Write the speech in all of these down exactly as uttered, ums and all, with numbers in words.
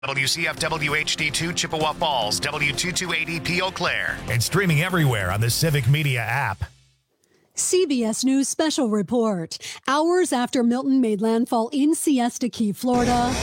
W C F W H D two Chippewa Falls, W two two eight E P Eau Claire, and streaming everywhere on the Civic Media app. C B S News Special Report. Hours after Milton made landfall in Siesta Key, Florida.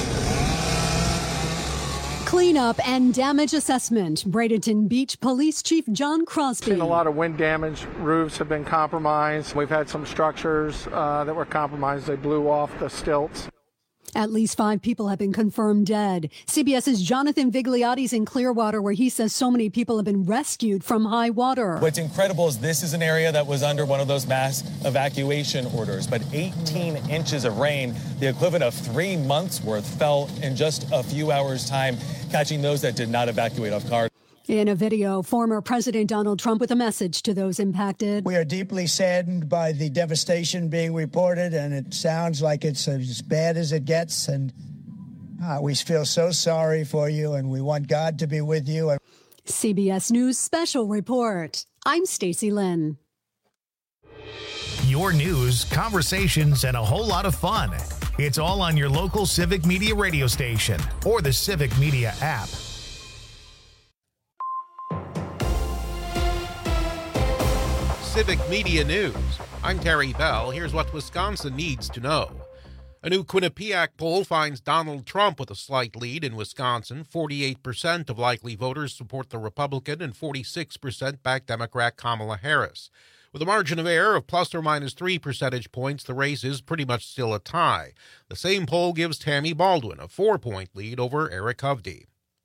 Cleanup and damage assessment. Bradenton Beach Police Chief John Crosby. Seen a lot of wind damage. Roofs have been compromised. We've had some structures uh, that were compromised. They blew off the stilts. At least five people have been confirmed dead. CBS's Jonathan Vigliotti's in Clearwater, where he says so many people have been rescued from high water. What's incredible is this is an area that was under one of those mass evacuation orders, but eighteen inches of rain, the equivalent of three months worth, fell in just a few hours' time, catching those that did not evacuate off guard. In a video, former President Donald Trump with a message to those impacted. We are deeply saddened by the devastation being reported, and it sounds like it's as bad as it gets. And uh, we feel so sorry for you, and we want God to be with you. C B S News Special Report. I'm Stacey Lynn. Your news, conversations, and a whole lot of fun. It's all on your local Civic Media radio station or the Civic Media app. Civic Media News. I'm Terry Bell. Here's what Wisconsin needs to know. A new Quinnipiac poll finds Donald Trump with a slight lead in Wisconsin. forty-eight percent of likely voters support the Republican and forty-six percent back Democrat Kamala Harris. With a margin of error of plus or minus three percentage points, the race is pretty much still a tie. The same poll gives Tammy Baldwin a four-point lead over Eric Hovde.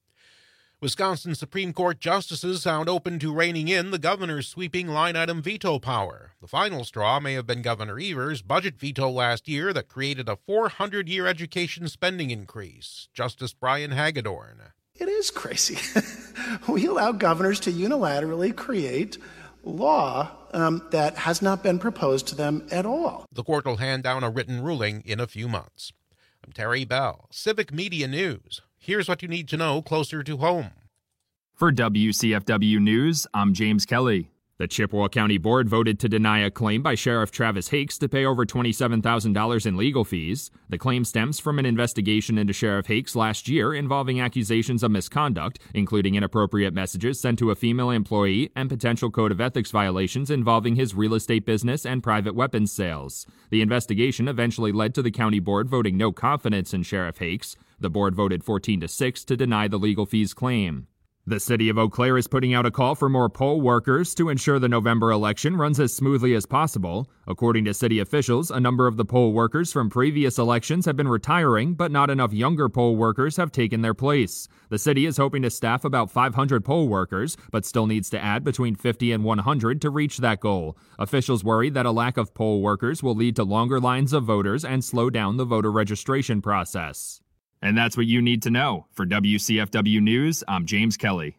Wisconsin Supreme Court justices sound open to reining in the governor's sweeping line-item veto power. The final straw may have been Governor Evers' budget veto last year that created a four hundred year education spending increase. Justice Brian Hagedorn. It is crazy. We allow governors to unilaterally create law um, that has not been proposed to them at all. The court will hand down a written ruling in a few months. I'm Terry Bell, Civic Media News. Here's what you need to know closer to home. For W C F W News, I'm James Kelly. The Chippewa County Board voted to deny a claim by Sheriff Travis Hakes to pay over twenty-seven thousand dollars in legal fees. The claim stems from an investigation into Sheriff Hakes last year involving accusations of misconduct, including inappropriate messages sent to a female employee and potential code of ethics violations involving his real estate business and private weapons sales. The investigation eventually led to the county board voting no confidence in Sheriff Hakes. The board voted fourteen to six to deny the legal fees claim. The city of Eau Claire is putting out a call for more poll workers to ensure the November election runs as smoothly as possible. According to city officials, a number of the poll workers from previous elections have been retiring, but not enough younger poll workers have taken their place. The city is hoping to staff about five hundred poll workers, but still needs to add between fifty and one hundred to reach that goal. Officials worry that a lack of poll workers will lead to longer lines of voters and slow down the voter registration process. And that's what you need to know. For W C F W News, I'm James Kelly.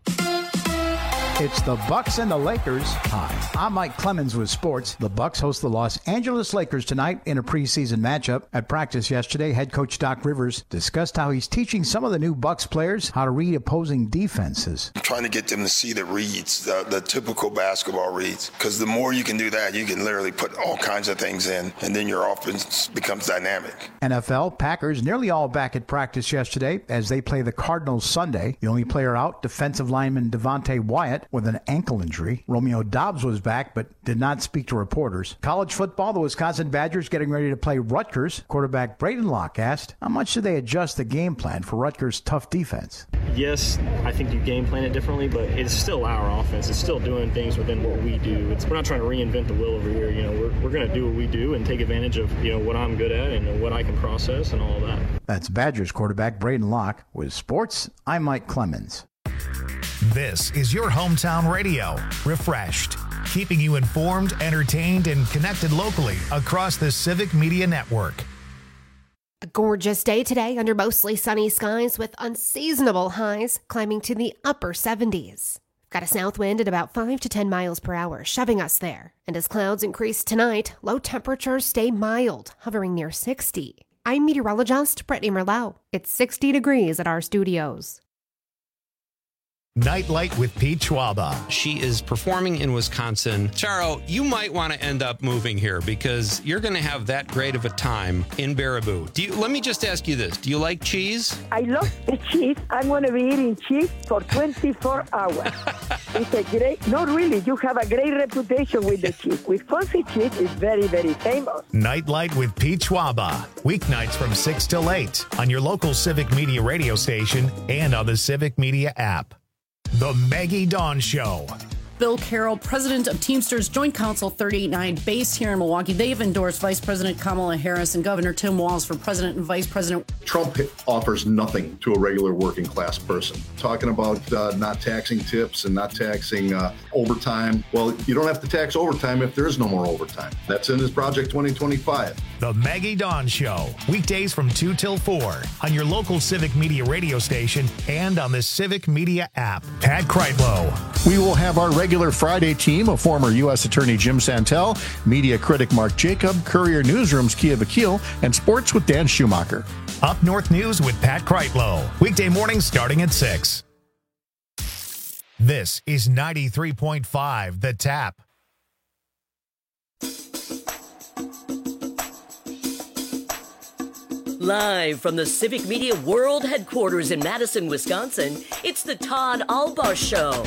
It's the Bucks and the Lakers. Hi, I'm Mike Clemens with sports. The Bucks host the Los Angeles Lakers tonight in a preseason matchup. At practice yesterday, head coach Doc Rivers discussed how he's teaching some of the new Bucks players how to read opposing defenses. I'm trying to get them to see the reads, the, the typical basketball reads, because the more you can do that, you can literally put all kinds of things in, and then your offense becomes dynamic. N F L, Packers nearly all back at practice yesterday as they play the Cardinals Sunday. The only player out, defensive lineman Devontae Wyatt, with an ankle injury. Romeo Doubs was back but did not speak to reporters. College football, the Wisconsin Badgers getting ready to play Rutgers. Quarterback Braden Locke asked, how much do they adjust the game plan for Rutgers' tough defense? Yes, I think you game plan it differently, but it's still our offense. It's still doing things within what we do. It's, we're not trying to reinvent the wheel over here. You know, we're, we're going to do what we do and take advantage of, you know, what I'm good at and what I can process and all that. That's Badgers quarterback Braden Locke. With sports, I'm Mike Clemens. This is your hometown radio, Refreshed, keeping you informed, entertained, and connected locally across the Civic Media Network. A gorgeous day today under mostly sunny skies with unseasonable highs climbing to the upper seventies. Got a south wind at about five to ten miles per hour, shoving us there. And as clouds increase tonight, low temperatures stay mild, hovering near sixty. I'm meteorologist Brittany Merlot. It's sixty degrees at our studios. Nightlight with Pete Schwaba. She is performing in Wisconsin. Charo, you might want to end up moving here because you're going to have that great of a time in Baraboo. Do you, let me just ask you this. Do you like cheese? I love the cheese. I'm going to be eating cheese for twenty-four hours. It's a great, not really, you have a great reputation with the cheese. Wisconsin cheese is very, very famous. Nightlight with Pete Schwaba. Weeknights from six till eight on your local Civic Media radio station and on the Civic Media app. The Maggie Dawn Show. Bill Carroll, president of Teamsters Joint Council thirty-eight nine, based here in Milwaukee. They've endorsed Vice President Kamala Harris and Governor Tim Walz for president and vice president. Trump offers nothing to a regular working class person. Talking about uh, not taxing tips and not taxing uh, overtime. Well, you don't have to tax overtime if there is no more overtime. That's in his Project twenty twenty-five. The Maggie Dawn Show. Weekdays from two till four on your local Civic Media radio station and on the Civic Media app. Pat Kreitlow. We will have our regular Friday team of former U S Attorney Jim Santel, media critic Mark Jacob, Courier Newsroom's Kia Vakil, and Sports with Dan Schumacher. Up North News with Pat Kreitlow. Weekday mornings starting at six. This is ninety-three point five The Tap. Live from the Civic Media World Headquarters in Madison, Wisconsin, it's the Todd Albaugh Show.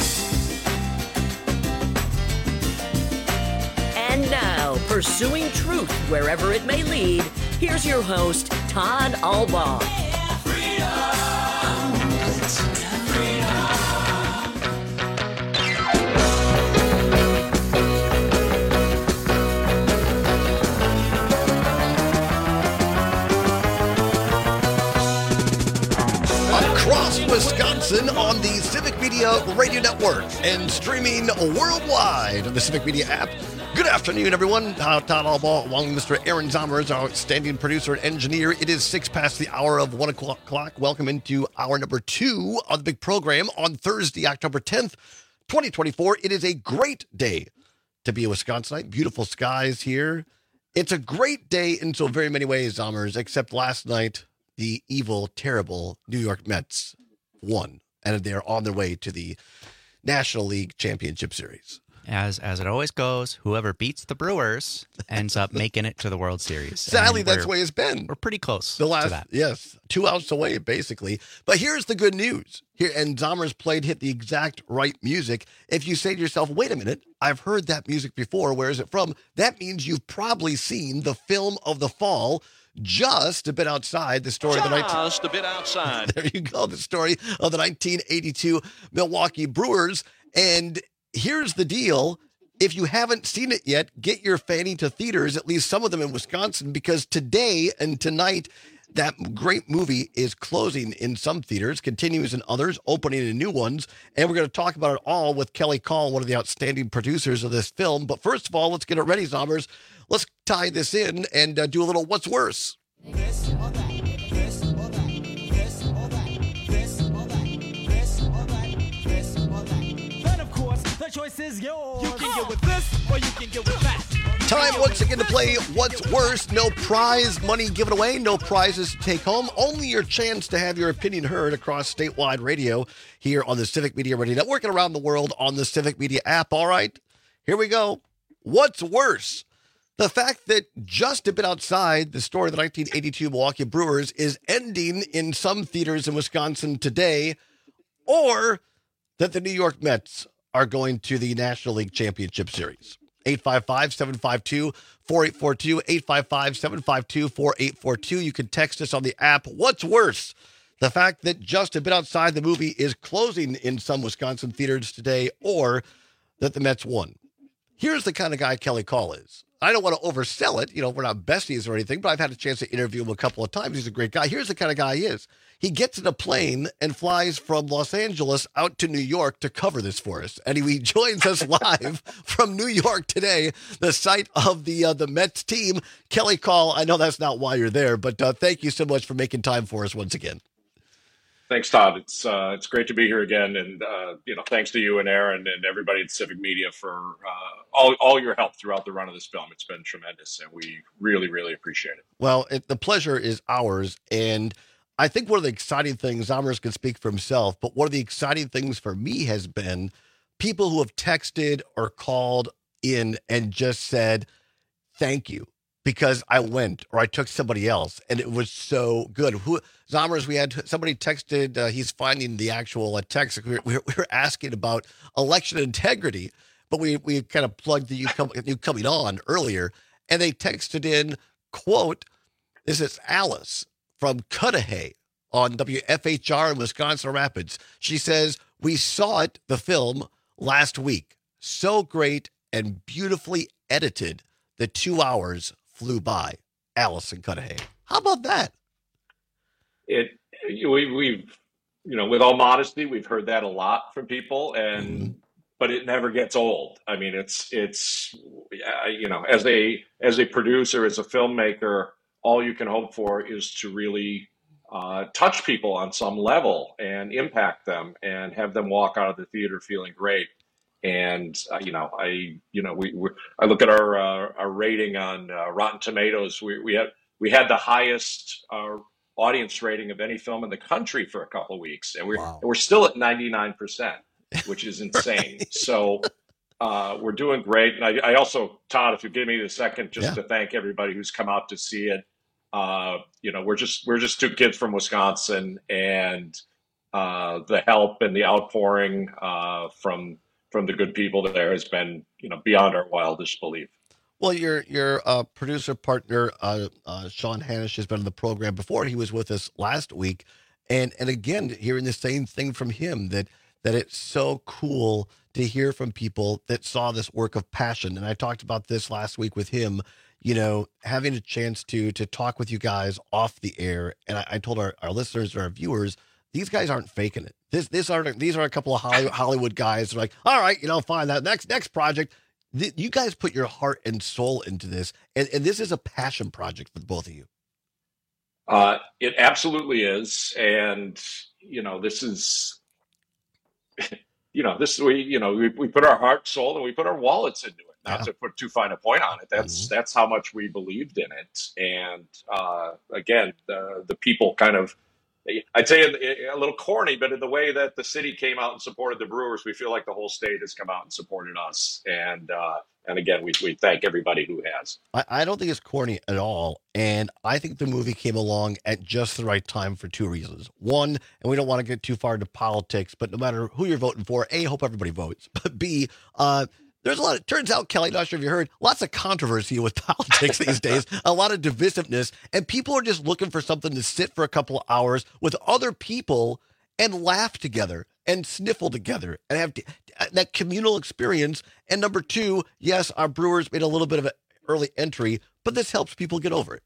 And now, pursuing truth wherever it may lead, here's your host, Todd Albaugh. Across Wisconsin on the Civic Media Radio Network and streaming worldwide on the Civic Media app. Good afternoon, everyone. Uh, Todd Albaugh, along with Mister Aaron Zommers, our outstanding producer and engineer. It is six past the hour of one o'clock. Welcome into hour number two of the big program on Thursday, October tenth, twenty twenty-four. It is a great day to be a Wisconsinite. Beautiful skies here. It's a great day in so very many ways, Zommers, except last night, the evil, terrible New York Mets won, and they're on their way to the National League Championship Series. As as it always goes, whoever beats the Brewers ends up making it to the World Series. Sadly, that's the way it's been. We're pretty close the last, to that. Yes, two outs away, basically. But here's the good news. Here, and Zommers played hit the exact right music. If you say to yourself, wait a minute, I've heard that music before. Where is it from? That means you've probably seen the film of the fall, Just a Bit Outside, the story Just of the nineteen Just a Bit Outside. There you go, the story of the nineteen eighty-two Milwaukee Brewers. And here's the deal. If you haven't seen it yet, get your fanny to theaters, at least some of them in Wisconsin, because today and tonight, that great movie is closing in some theaters, continues in others, opening in new ones. And we're going to talk about it all with Kelly Call, one of the outstanding producers of this film. But first of all, let's get it ready, Zommers. Let's tie this in and uh, do a little What's Worse. This or that, this or that, this or that, this or that, this or that, this or that. Then, of course, the choice is yours. You can get with this or you can get with that. Time once again to play What's Worse. No prize money given away, no prizes to take home, only your chance to have your opinion heard across statewide radio here on the Civic Media Radio Network and around the world on the Civic Media app. All right, here we go. What's worse? The fact that Just a Bit Outside, the story of the nineteen eighty-two Milwaukee Brewers, is ending in some theaters in Wisconsin today, or that the New York Mets are going to the National League Championship Series. eight five five, seven five two, four eight four two, eight five five, seven five two, four eight four two. You can text us on the app. What's worse? The fact that Just a Bit Outside, the movie, is closing in some Wisconsin theaters today, or that the Mets won. Here's the kind of guy Kelly Call is. I don't want to oversell it. You know, we're not besties or anything, but I've had a chance to interview him a couple of times. He's a great guy. Here's the kind of guy he is. He gets in a plane and flies from Los Angeles out to New York to cover this for us. And he joins us live from New York today, the site of the uh, the Mets team. Kelly Call, I know that's not why you're there, but uh, thank you so much for making time for us once again. Thanks, Todd. It's uh, it's great to be here again, and uh, you know, thanks to you and Aaron and everybody at Civic Media for uh, all all your help throughout the run of this film. It's been tremendous, and we really, really appreciate it. Well, it, the pleasure is ours, and I think one of the exciting things, Zommers can speak for himself, but one of the exciting things for me has been people who have texted or called in and just said, thank you, because I went or I took somebody else and it was so good. Who, Zommers, we had somebody texted, uh, he's finding the actual uh, text. We were, we were asking about election integrity, but we, we kind of plugged the you, come, you coming on earlier, and they texted in, quote, this is Alice from Cudahy on W F H R in Wisconsin Rapids. She says, we saw it, the film, last week. So great and beautifully edited. The two hours flew by. Alice in Cudahy. How about that? It we, we've, you know, with all modesty, we've heard that a lot from people, and mm-hmm. but it never gets old. I mean, it's it's you know, as a as a producer, as a filmmaker, all you can hope for is to really uh, touch people on some level and impact them and have them walk out of the theater feeling great. And uh, you know, I you know we we I look at our uh, our rating on uh, Rotten Tomatoes. We we had we had the highest uh, audience rating of any film in the country for a couple of weeks, and we're wow. and we're still at ninety-nine percent, which is insane. Right. So. Uh, we're doing great. And I, I also, Todd, if you give me a second, just yeah. to thank everybody who's come out to see it. Uh, you know, we're just, we're just two kids from Wisconsin, and uh, the help and the outpouring uh, from, from the good people there has been, you know, beyond our wildest belief. Well, your, your uh, producer partner, uh, uh, Sean Hanish, has been on the program before. He was with us last week. And, and again, hearing the same thing from him, that, that it's so cool to hear from people that saw this work of passion. And I talked about this last week with him, you know, having a chance to to talk with you guys off the air. And I, I told our, our listeners and our viewers, these guys aren't faking it. This this aren't these are a couple of Hollywood guys that are like, all right, you know, fine, that next next project. Th- you guys put your heart and soul into this, and, and this is a passion project for both of you. Uh, it absolutely is. And, you know, this is You know, this we you know we, we put our heart, soul, and we put our wallets into it. Not yeah. to put too fine a point on it. That's mm-hmm. that's how much we believed in it. And uh, again, the the people kind of, I'd say a little corny, but in the way that the city came out and supported the Brewers, we feel like the whole state has come out and supported us. And uh, and again, we we thank everybody who has. I, I don't think it's corny at all. And I think the movie came along at just the right time for two reasons. One, and we don't want to get too far into politics, but no matter who you're voting for, A, hope everybody votes. But B, uh, there's a lot of, turns out, Kelly, not sure if you heard, lots of controversy with politics these days, a lot of divisiveness, and people are just looking for something to sit for a couple of hours with other people and laugh together and sniffle together and have t- that communal experience. And number two, yes, our Brewers made a little bit of an early entry, but this helps people get over it.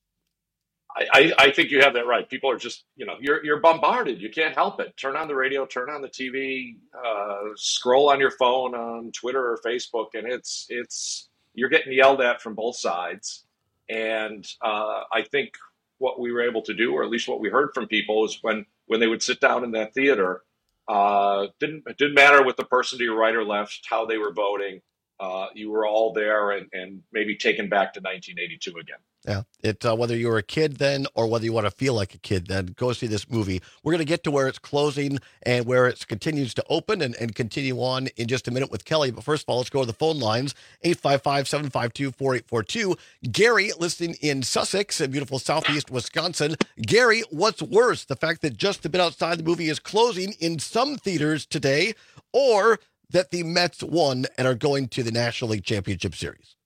I, I think you have that right. People are just, you know, you're you're bombarded. You can't help it. Turn on the radio, turn on the T V, uh, scroll on your phone on Twitter or Facebook, and it's it's you're getting yelled at from both sides. And uh, I think what we were able to do, or at least what we heard from people, is when when they would sit down in that theater, uh, didn't it didn't matter what the person to your right or left, how they were voting. Uh, you were all there and, and maybe taken back to nineteen eighty-two again. Yeah, it uh, whether you were a kid then or whether you want to feel like a kid then, go see this movie. We're going to get to where it's closing and where it continues to open and, and continue on in just a minute with Kelly. But first of all, let's go to the phone lines, eight five five, seven five two, four eight four two. Gary, listening in Sussex in beautiful southeast Wisconsin. Gary, what's worse, the fact that just a bit outside the movie is closing in some theaters today, or that the Mets won and are going to the National League Championship Series?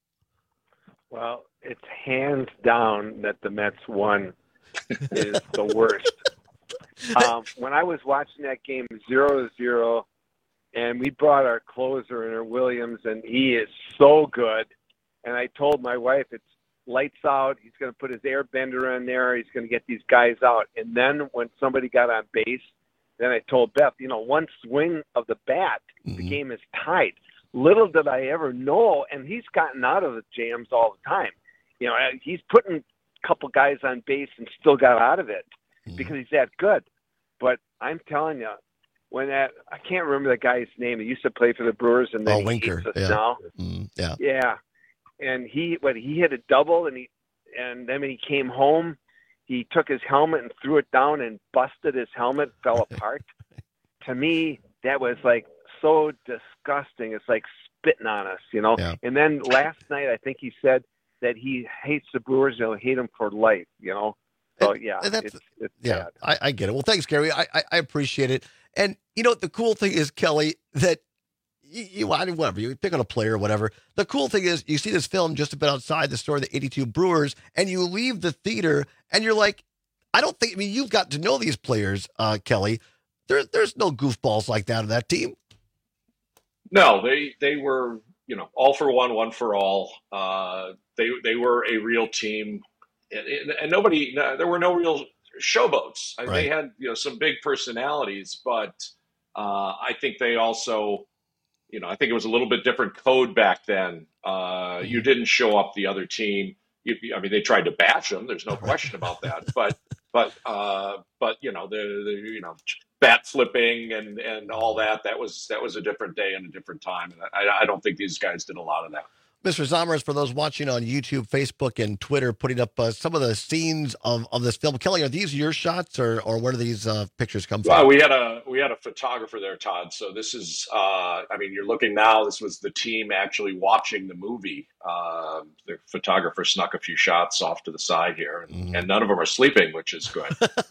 Well, it's hands down that the Mets won is the worst. Um, when I was watching that game zero to zero, and we brought our closer in, our Williams, and he is so good. And I told my wife, it's lights out. He's going to put his air bender in there. He's going to get these guys out. And then when somebody got on base, then I told Beth, you know, one swing of the bat, mm-hmm. the game is tied. Little did I ever know, and he's gotten out of the jams all the time. You know, he's putting a couple guys on base and still got out of it mm-hmm. because he's that good. But I'm telling you, when that, I can't remember the guy's name. He used to play for the Brewers, and then oh, he Winker. hates us Yeah. now. Mm-hmm. Yeah. Yeah. And he, but he hit a double, and he, and then when he came home, he took his helmet and threw it down and busted his helmet, fell apart. To me, that was like so disgusting. It's like spitting on us, you know. Yeah. And then last night, I think he said that he hates the Brewers. He'll hate them for life, you know. So yeah, And that's, it's, it's yeah, sad. I, I get it. Well, thanks, Gary. I, I, I appreciate it. And you know, the cool thing is, Kelly, that you, you I mean, whatever you pick on a player or whatever. The cool thing is, you see this film just a bit outside the store of the eighty-two Brewers, and you leave the theater, and you're like, I don't think. I mean, you've got to know these players, uh, Kelly. There, there's no goofballs like that on that team. No, they they were, you know, all for one, one for all. Uh, they they were a real team. And, and nobody, no, there were no real showboats. I, Right. They had, you know, some big personalities, but uh, I think they also, you know, I think it was a little bit different code back then. Uh, you didn't show up the other team. You, I mean, they tried to bash them. There's no question about that. But, but, uh, but you know, the, the you know, bat flipping and and all that. That was that was a different day and a different time. And I, I don't think these guys did a lot of that. Mister Zommers, for those watching on YouTube, Facebook, and Twitter, putting up uh, some of the scenes of, of this film. Kelly, are these your shots, or or where do these uh, pictures come from? Well, we had a we had a photographer there, Todd. So this is, uh, I mean, you're looking now. This was the team actually watching the movie. Uh, the photographer snuck a few shots off to the side here, and, Mm-hmm. and none of them are sleeping, which is good.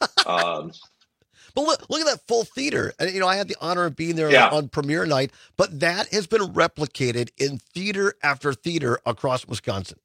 um, But look, look at that full theater. And, you know, I had the honor of being there Yeah. on premiere night, but that has been replicated in theater after theater across Wisconsin.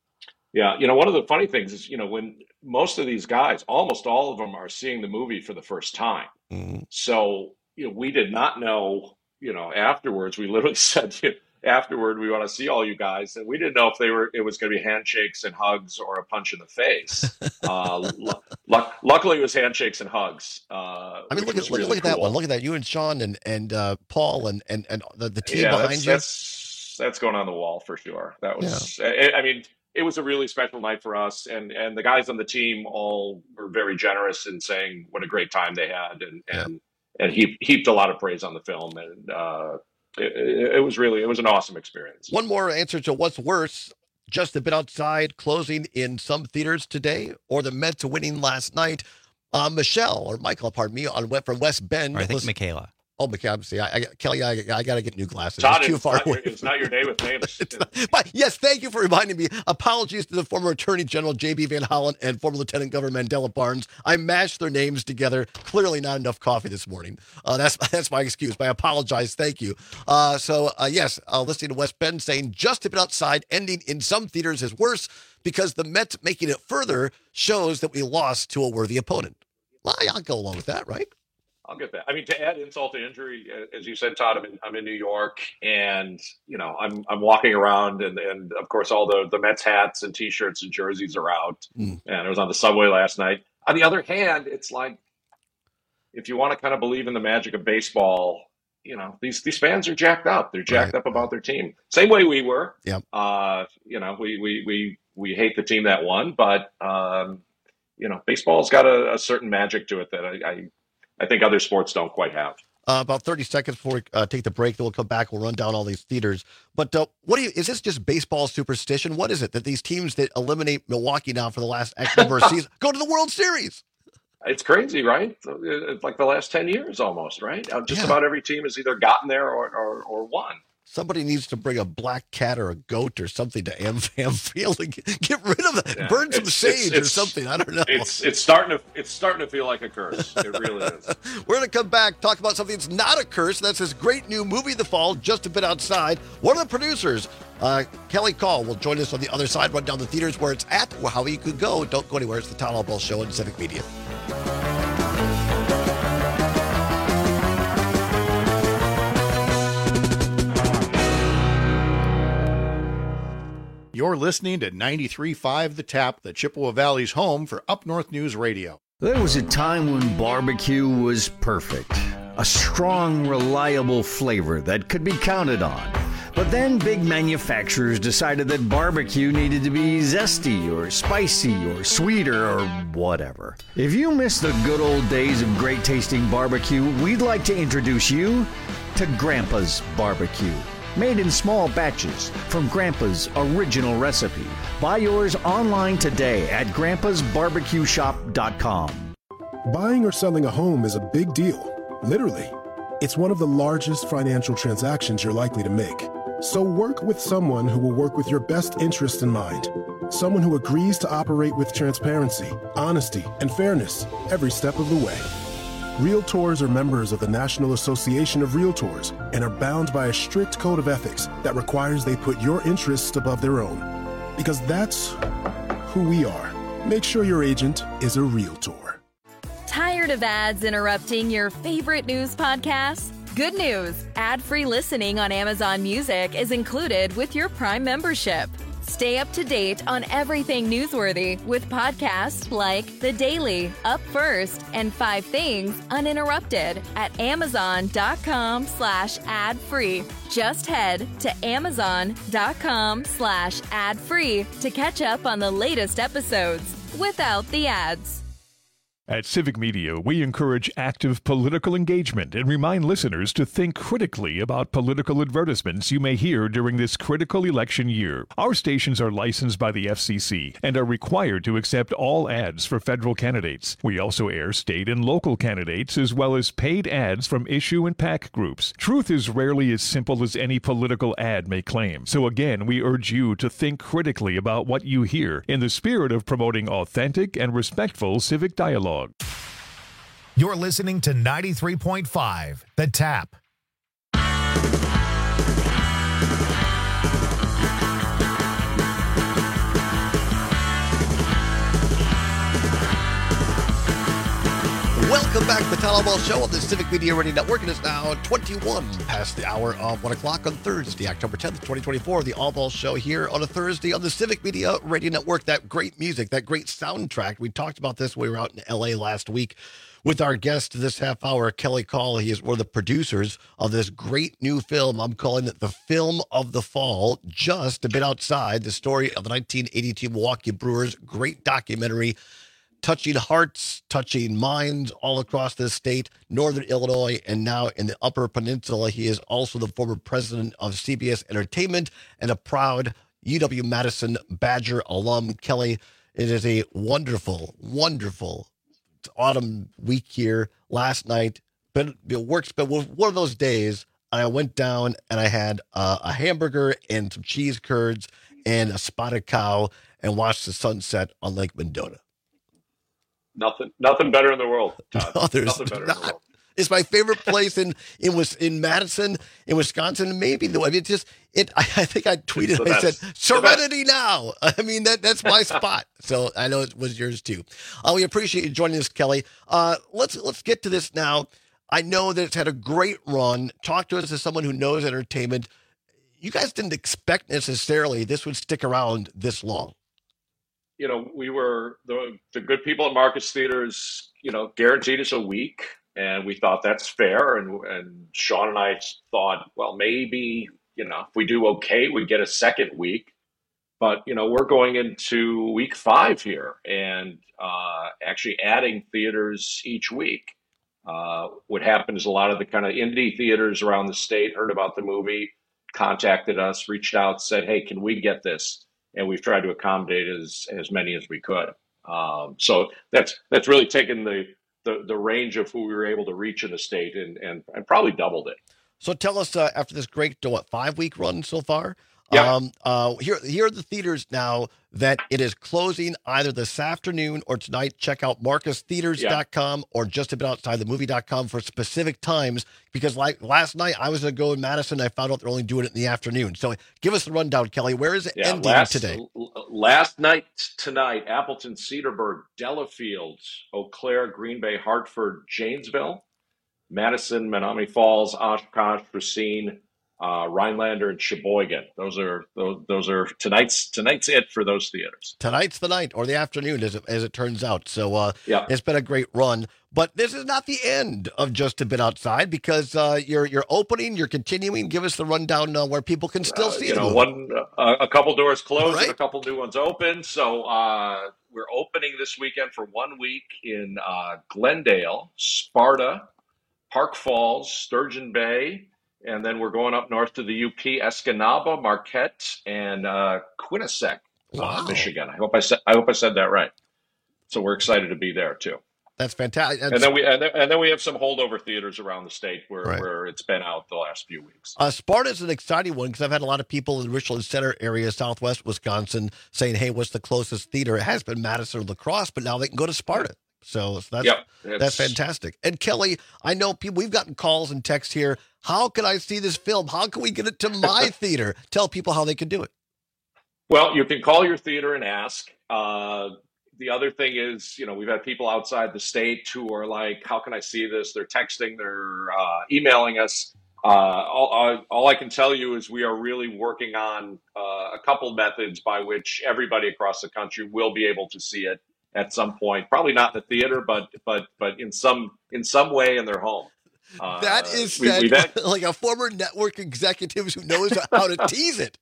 Yeah, you know, one of the funny things is, you know, when most of these guys, almost all of them, are seeing the movie for the first time. Mm-hmm. So, you know, we did not know, you know, afterwards, we literally said, you know, afterward, we want to see all you guys. And we didn't know if they were, it was going to be handshakes and hugs or a punch in the face. uh, luck, luckily, it was handshakes and hugs. Uh, I mean, look which at was look, really look at that cool. one. Look at that. You and Sean and and uh, Paul and and and the, the team Yeah, behind that's, you. that's that's going on the wall for sure. That was, I, I mean, it was a really special night for us, and and the guys on the team all were very generous in saying what a great time they had, and and and he heaped a lot of praise on the film, and uh, it, it, it was really it was an awesome experience. One more answer to what's worse: Just a Bit Outside closing in some theaters today, or the Mets winning last night. Uh, Michelle or Michael, pardon me, on from West Bend. Or I think was- Michaela. Oh, Michaela. See, I, I, Kelly, I, I got to get new glasses. Todd, it's too it's far not, away. your, it's not your day with names. But yes, thank you for reminding me. Apologies to the former Attorney General J B Van Hollen and former Lieutenant Governor Mandela Barnes. I mashed their names together. Clearly not enough coffee this morning. Uh, that's that's my excuse. But I apologize. Thank you. Uh, so uh, yes, uh, listening to West Bend saying Just a Bit Outside ending in some theaters is worse because the Mets making it further shows that we lost to a worthy opponent. Well, I'll go along with that, right? I'll get that. I mean, to add insult to injury, as you said, Todd, I'm in, I'm in New York, and you know, I'm I'm walking around, and, and of course, all the the Mets hats and T-shirts and jerseys are out. Mm. And I was on the subway last night. On the other hand, it's like, if you want to kind of believe in the magic of baseball, you know, these these fans are jacked up. They're jacked Right. up about their team. Same way we were. Yep. Uh, you know, we we we we hate the team that won, but um, you know, baseball's got a, a certain magic to it that I, I I think other sports don't quite have. Uh, about thirty seconds before we uh, take the break, then we'll come back. We'll run down all these theaters. But uh, what do you? Is this just baseball superstition? What is it that these teams that eliminate Milwaukee now for the last X number of seasons go to the World Series? It's crazy, right? It's like the last ten years almost, right? Uh, Just Yeah. about every team has either gotten there or, or, or won. Somebody needs to bring a black cat or a goat or something to AmFam Field and get, get rid of that. Yeah. Burn some It's- sage it's- or it's- something. I don't know. It's it's starting to it's starting to feel like a curse. It really is. We're going to come back, talk about something that's not a curse. That's this great new movie, The Fall, Just a Bit Outside. One of the producers, uh, Kelly Call, will join us on the other side, run down the theaters where it's at, or how you could go. Don't go anywhere. It's the Town Hall Ball Show on Civic Media. You're listening to ninety-three point five The Tap, the Chippewa Valley's home for Up North News Radio. There was a time when barbecue was perfect. A strong, reliable flavor that could be counted on. But then big manufacturers decided that barbecue needed to be zesty or spicy or sweeter or whatever. If you miss the good old days of great tasting barbecue, we'd like to introduce you to Grandpa's Barbecue. made in small batches from Grandpa's original recipe. Buy yours online today at grandpas barbecue shop dot com. Buying or selling a home is a big deal, literally. It's one of the largest financial transactions you're likely to make. So work with someone who will work with your best interests in mind. Someone who agrees to operate with transparency, honesty, and fairness every step of the way. Realtors are members of the National Association of Realtors and are bound by a strict code of ethics that requires they put your interests above their own. Because that's who we are. Make sure your agent is a Realtor. Tired of ads interrupting your favorite news podcasts? Good news! Ad-free listening on Amazon Music is included with your Prime membership. Stay up to date on everything newsworthy with podcasts like The Daily, Up First, and Five Things Uninterrupted at amazon.com slash ad-free. Just head to amazon.com slash ad-free to catch up on the latest episodes without the ads. At Civic Media, we encourage active political engagement and remind listeners to think critically about political advertisements you may hear during this critical election year. Our stations are licensed by the F C C and are required to accept all ads for federal candidates. We also air state and local candidates as well as paid ads from issue and PAC groups. Truth is rarely as simple as any political ad may claim. So again, we urge you to think critically about what you hear in the spirit of promoting authentic and respectful civic dialogue. You're listening to ninety-three point five, The Tap. Welcome back to the Town Hall Show on the Civic Media Radio Network. It is now twenty-one past the hour of one o'clock on Thursday, October tenth, twenty twenty-four. The All Ball Show here on a Thursday on the Civic Media Radio Network. That great music, that great soundtrack. We talked about this when we were out in L A last week with our guest this half hour, Kelly Call. He is one of the producers of this great new film. I'm calling it the Film of the Fall. Just a bit outside the story of the nineteen eighty-two Milwaukee Brewers. Great documentary. Touching hearts, touching minds all across this state, Northern Illinois, and now in the Upper Peninsula. He is also the former president of C B S Entertainment and a proud U W-Madison Badger alum. Kelly, it is a wonderful, wonderful autumn week here. Last night, but it works, but one of those days, I went down and I had uh, a hamburger and some cheese curds and a spotted cow and watched the sunset on Lake Mendota. Nothing, nothing better in the world, Todd. No, there's nothing better not. in the world. It's my favorite place in in was in Madison, in Wisconsin. Maybe the I mean, it just it. I, I think I tweeted. I said "Serenity now." I mean that that's my spot. So I know it was yours too. Uh, we appreciate you joining us, Kelly. Uh, let's let's get to this now. I know that it's had a great run. Talk to us as someone who knows entertainment. You guys didn't expect necessarily this would stick around this long. You know, we were the the good people at Marcus Theaters, you know, guaranteed us a week, and we thought that's fair. And and Sean and I thought, well, maybe, you know, if we do okay, we get a second week. But, you know, we're going into week five here and uh, actually adding theaters each week. Uh, what happened is a lot of the kind of indie theaters around the state heard about the movie, contacted us, reached out, said, hey, can we get this? And we've tried to accommodate as as many as we could. Um, so that's that's really taken the, the the range of who we were able to reach in the state and and, and probably doubled it. So tell us, uh, after this great what five week run so far, yeah. um, uh, here here are the theaters now that it is closing either this afternoon or tonight. Check out marcus theaters dot com yeah. or just a bit outside the movie dot com for specific times. Because like last night, I was going to go in Madison. I found out they're only doing it in the afternoon. So give us the rundown, Kelly. Where is it yeah, ending last, today? Last night, tonight, Appleton, Cedarburg, Delafield, Eau Claire, Green Bay, Hartford, Janesville, Madison, Menominee Falls, Oshkosh, Racine, uh, Rhinelander, and Sheboygan. Those are those those are tonight's tonight's it for those theaters. Tonight's the night or the afternoon, as it as it turns out. So uh, yeah. It's been a great run. But this is not the end of Just a Bit Outside because uh, you're you're opening, you're continuing. Give us the rundown uh, where people can still uh, see you the know, movie. one uh, a couple doors closed right. and a couple new ones open. So uh, we're opening this weekend for one week in uh, Glendale, Sparta, Park Falls, Sturgeon Bay, and then we're going up north to the U P, Escanaba, Marquette, and uh, Quinnipiac, Wow. uh, Michigan. I hope I said I hope I said that right. So we're excited to be there too. That's fantastic. And then we and then, and then we have some holdover theaters around the state where, Right. where it's been out the last few weeks. Uh, Sparta's an exciting one because I've had a lot of people in the Richland Center area, southwest Wisconsin, saying, hey, what's the closest theater? It has been Madison or La Crosse, but now they can go to Sparta. So, so that's, Yep, that's it's- fantastic. And Kelly, I know people, we've gotten calls and texts here. How can I see this film? How can we get it to my theater? Tell people how they can do it. Well, you can call your theater and ask. Uh, the other thing is, you know, we've had people outside the state who are like, how can I see this? They're texting, they're uh, emailing us. Uh, all, all, all I can tell you is we are really working on uh, a couple methods by which everybody across the country will be able to see it at some point. Probably not in the theater, but but but in some in some way in their home. Uh, That is we- said we've had- like a former network executive who knows how to tease it.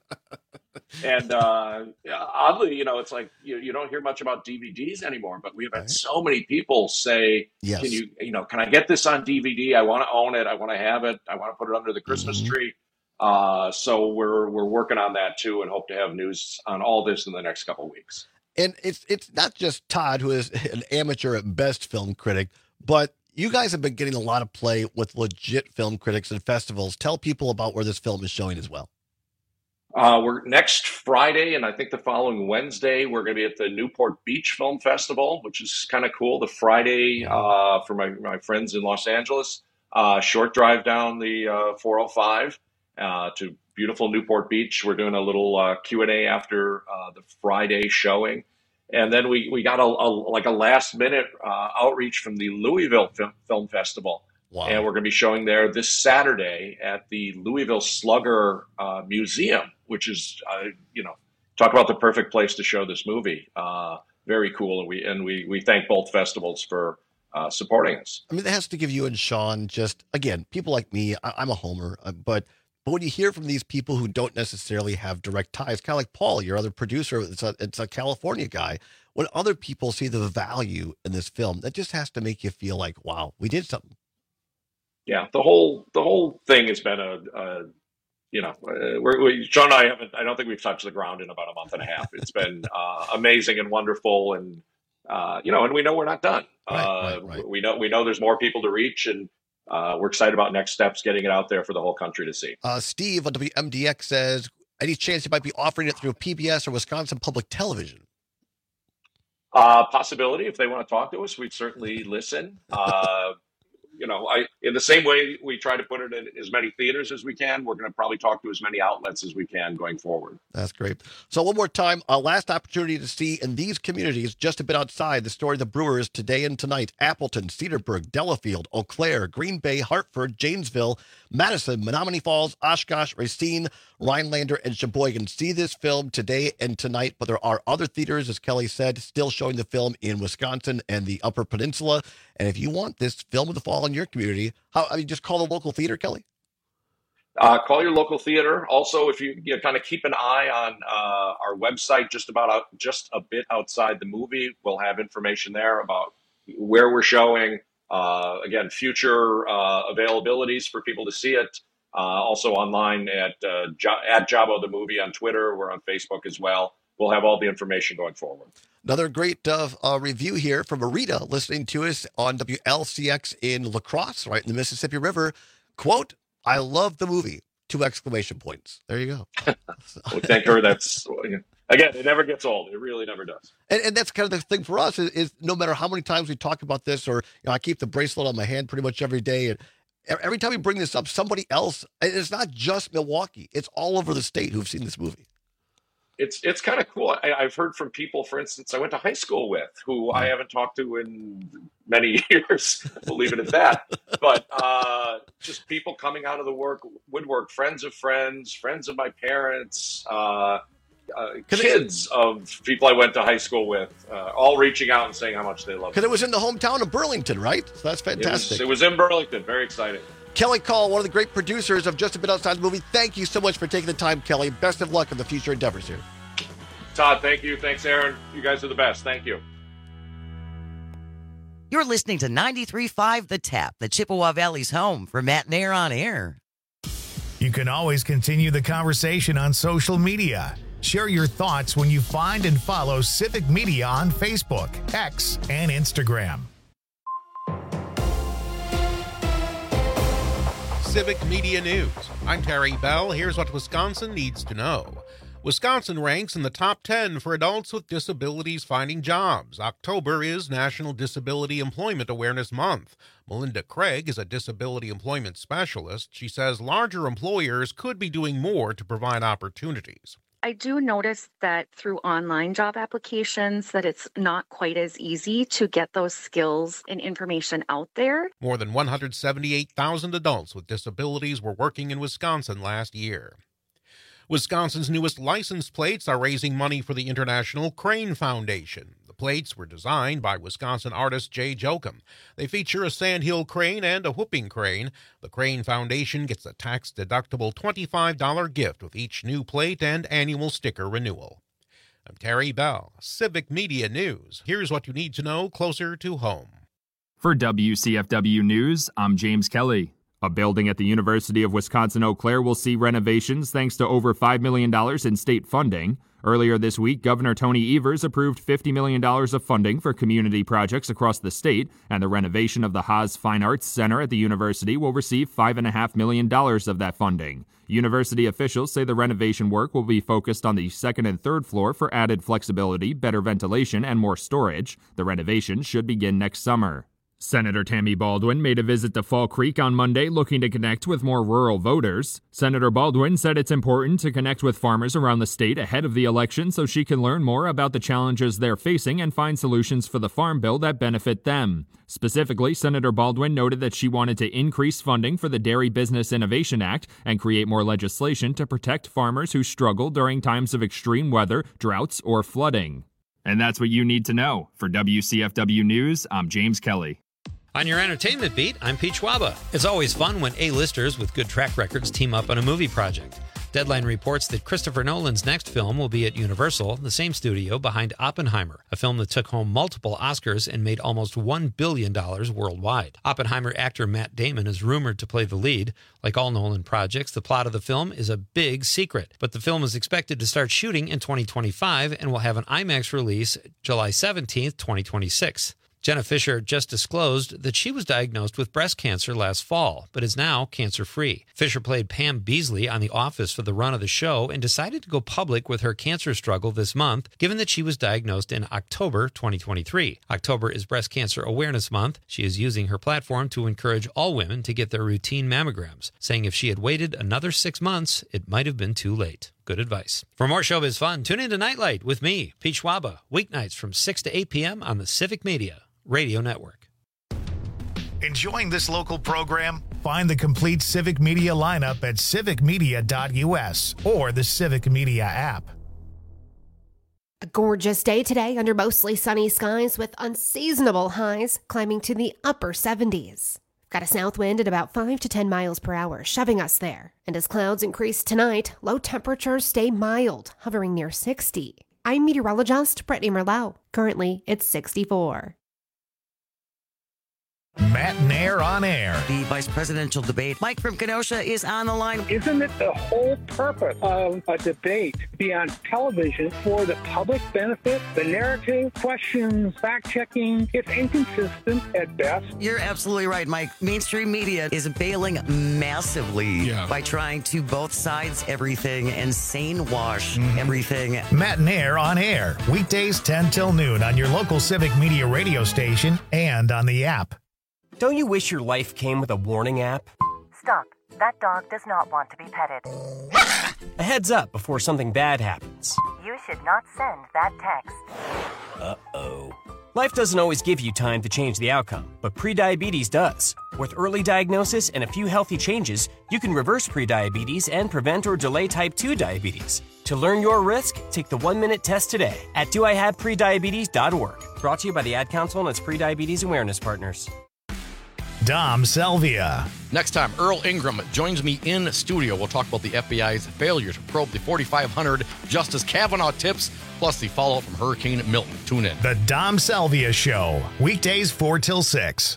And uh, oddly, you know, it's like you, you don't hear much about D V Ds anymore, but we've had so many people say, Yes. can you, you know, can I get this on D V D? I want to own it. I want to have it. I want to put it under the Christmas Mm-hmm. tree. Uh, so we're, we're working on that too, and hope to have news on all this in the next couple of weeks. And it's it's not just Todd, who is an amateur at best film critic, but you guys have been getting a lot of play with legit film critics and festivals. Tell people about where this film is showing as well. Uh, we're next Friday, and I think the following Wednesday, we're going to be at the Newport Beach Film Festival, which is kind of cool. The Friday uh, for my, my friends in Los Angeles, uh, short drive down the uh, four oh five uh, to beautiful Newport Beach. We're doing a little uh, Q and A after uh, the Friday showing. And then we, we got a, a like a last minute uh, outreach from the Louisville Film, Film Festival. Wow. And we're going to be showing there this Saturday at the Louisville Slugger uh, Museum, which is, uh, you know, talk about the perfect place to show this movie. Uh, very cool. And we and we, we thank both festivals for uh, supporting us. I mean, that has to give you and Sean just, again, people like me, I, I'm a homer, uh, but but when you hear from these people who don't necessarily have direct ties, kind of like Paul, your other producer, it's a, it's a California guy, when other people see the value in this film, that just has to make you feel like, wow, we did something. Yeah, the whole the whole thing has been a, a you know, uh, we're, we, Sean and I haven't. I don't think we've touched the ground in about a month and a half. It's been uh, amazing and wonderful, and uh, you know, and we know we're not done. Right, uh, right, right. We know we know there's more people to reach, and uh, we're excited about next steps, getting it out there for the whole country to see. Uh, Steve on W M D X says, any chance you might be offering it through P B S or Wisconsin Public Television? Uh, possibility. If they want to talk to us, we'd certainly listen. Uh, you know, I in the same way we try to put it in as many theaters as we can, we're going to probably talk to as many outlets as we can going forward. That's great. So one more time, a last opportunity to see in these communities, just a bit outside, the story of the Brewers today and tonight. Appleton, Cedarburg, Delafield, Eau Claire, Green Bay, Hartford, Janesville, Madison, Menominee Falls, Oshkosh, Racine, Rhinelander, and Sheboygan. See this film today and tonight, but there are other theaters, as Kelly said, still showing the film in Wisconsin and the Upper Peninsula. And if you want this film of the fall in your community, how, I mean, just call the local theater, Kelly. Uh, call your local theater. Also, if you, you know, kind of keep an eye on uh, our website, just about out, just a bit outside the movie, we'll have information there about where we're showing. Uh, again, future uh, availabilities for people to see it. Uh, also online at uh, jo- at Jabo the Movie on Twitter. We're on Facebook as well. We'll have all the information going forward. Another great uh, uh, review here from Arita, listening to us on W L C X in La Crosse, right in the Mississippi River. Quote, I love the movie. Two exclamation points. There you go. We thank her. That's, again, it never gets old. It really never does. And, and that's kind of the thing for us is, is no matter how many times we talk about this, or you know, I keep the bracelet on my hand pretty much every day. And every time we bring this up, somebody else, and it's not just Milwaukee, it's all over the state who've seen this movie. It's it's kind of cool. I, I've heard from people, for instance, I went to high school with, who I haven't talked to in many years. We'll leave it at that. But uh, just people coming out of the work woodwork, friends of friends, friends of my parents, uh, uh, kids of people I went to high school with, uh, all reaching out and saying how much they love it. Because it was in the hometown of Burlington, right? So that's It was, fantastic. it was in Burlington. Very exciting. Kelly Call, one of the great producers of Just a Bit Outside the Movie. Thank you so much for taking the time, Kelly. Best of luck in the future endeavors here. Todd, thank you. Thanks, Aaron. You guys are the best. Thank you. You're listening to ninety-three point five The Tap, the Chippewa Valley's home for Matt and Air on Air. You can always continue the conversation on social media. Share your thoughts when you find and follow Civic Media on Facebook, X, and Instagram. Civic Media News. I'm Terry Bell. Here's what Wisconsin needs to know. Wisconsin ranks in the top ten for adults with disabilities finding jobs. October is National Disability Employment Awareness Month. Melinda Craig is a disability employment specialist. She says larger employers could be doing more to provide opportunities. I do notice that through online job applications that it's not quite as easy to get those skills and information out there. More than one hundred seventy-eight thousand adults with disabilities were working in Wisconsin last year. Wisconsin's newest license plates are raising money for the International Crane Foundation. The plates were designed by Wisconsin artist Jay Jokum. They feature a sandhill crane and a whooping crane. The Crane Foundation gets a tax-deductible twenty-five dollars gift with each new plate and annual sticker renewal. I'm Terry Bell, Civic Media News. Here's what you need to know closer to home. For W C F W News, I'm James Kelly. A building at the University of Wisconsin-Eau Claire will see renovations thanks to over five million dollars in state funding. Earlier this week, Governor Tony Evers approved fifty million dollars of funding for community projects across the state, and the renovation of the Haas Fine Arts Center at the university will receive five point five million dollars of that funding. University officials say the renovation work will be focused on the second and third floor for added flexibility, better ventilation, and more storage. The renovation should begin next summer. Senator Tammy Baldwin made a visit to Fall Creek on Monday looking to connect with more rural voters. Senator Baldwin said it's important to connect with farmers around the state ahead of the election so she can learn more about the challenges they're facing and find solutions for the farm bill that benefit them. Specifically, Senator Baldwin noted that she wanted to increase funding for the Dairy Business Innovation Act and create more legislation to protect farmers who struggle during times of extreme weather, droughts, or flooding. And that's what you need to know. For W C F W News, I'm James Kelly. On your entertainment beat, I'm Pete Schwaba. It's always fun when A-listers with good track records team up on a movie project. Deadline reports that Christopher Nolan's next film will be at Universal, the same studio behind Oppenheimer, a film that took home multiple Oscars and made almost one billion dollars worldwide. Oppenheimer actor Matt Damon is rumored to play the lead. Like all Nolan projects, the plot of the film is a big secret, but the film is expected to start shooting in twenty twenty-five and will have an IMAX release July seventeenth, twenty twenty-six. Jenna Fisher just disclosed that she was diagnosed with breast cancer last fall, but is now cancer-free. Fisher played Pam Beasley on The Office for the run of the show and decided to go public with her cancer struggle this month, given that she was diagnosed in October twenty twenty-three. October is Breast Cancer Awareness Month. She is using her platform to encourage all women to get their routine mammograms, saying if she had waited another six months, it might have been too late. Good advice. For more showbiz fun, tune in to Nightlight with me, Pete Schwaba, weeknights from six to eight p.m. on the Civic Media Radio Network. Enjoying this local program? Find the complete Civic Media lineup at civic media dot u s or the Civic Media app. A gorgeous day today under mostly sunny skies with unseasonable highs climbing to the upper seventies. Got a south wind at about five to ten miles per hour, shoving us there. And as clouds increase tonight, low temperatures stay mild, hovering near sixty. I'm meteorologist Brittany Merlot. Currently, it's sixty-four. Matt Nair on air. The vice presidential debate. Mike from Kenosha is on the line. Isn't it the whole purpose of a debate to be on television for the public benefit? The narrative, questions, fact-checking, it's inconsistent at best. You're absolutely right, Mike. Mainstream media is bailing massively yeah. by trying to both sides everything and sane wash mm-hmm. everything. Matt Nair on air. Weekdays ten till noon on your local Civic Media radio station and on the app. Don't you wish your life came with a warning app? Stop. That dog does not want to be petted. A heads up before something bad happens. You should not send that text. Uh-oh. Life doesn't always give you time to change the outcome, but prediabetes does. With early diagnosis and a few healthy changes, you can reverse prediabetes and prevent or delay type two diabetes. To learn your risk, take the one-minute test today at do I have prediabetes dot org. Brought to you by the Ad Council and its prediabetes awareness partners. Dom Salvia. Next time, Earl Ingram joins me in studio. We'll talk about the F B I's failure to probe the forty-five hundred Justice Kavanaugh tips, plus the fallout from Hurricane Milton. Tune in. The Dom Salvia Show, weekdays four till six.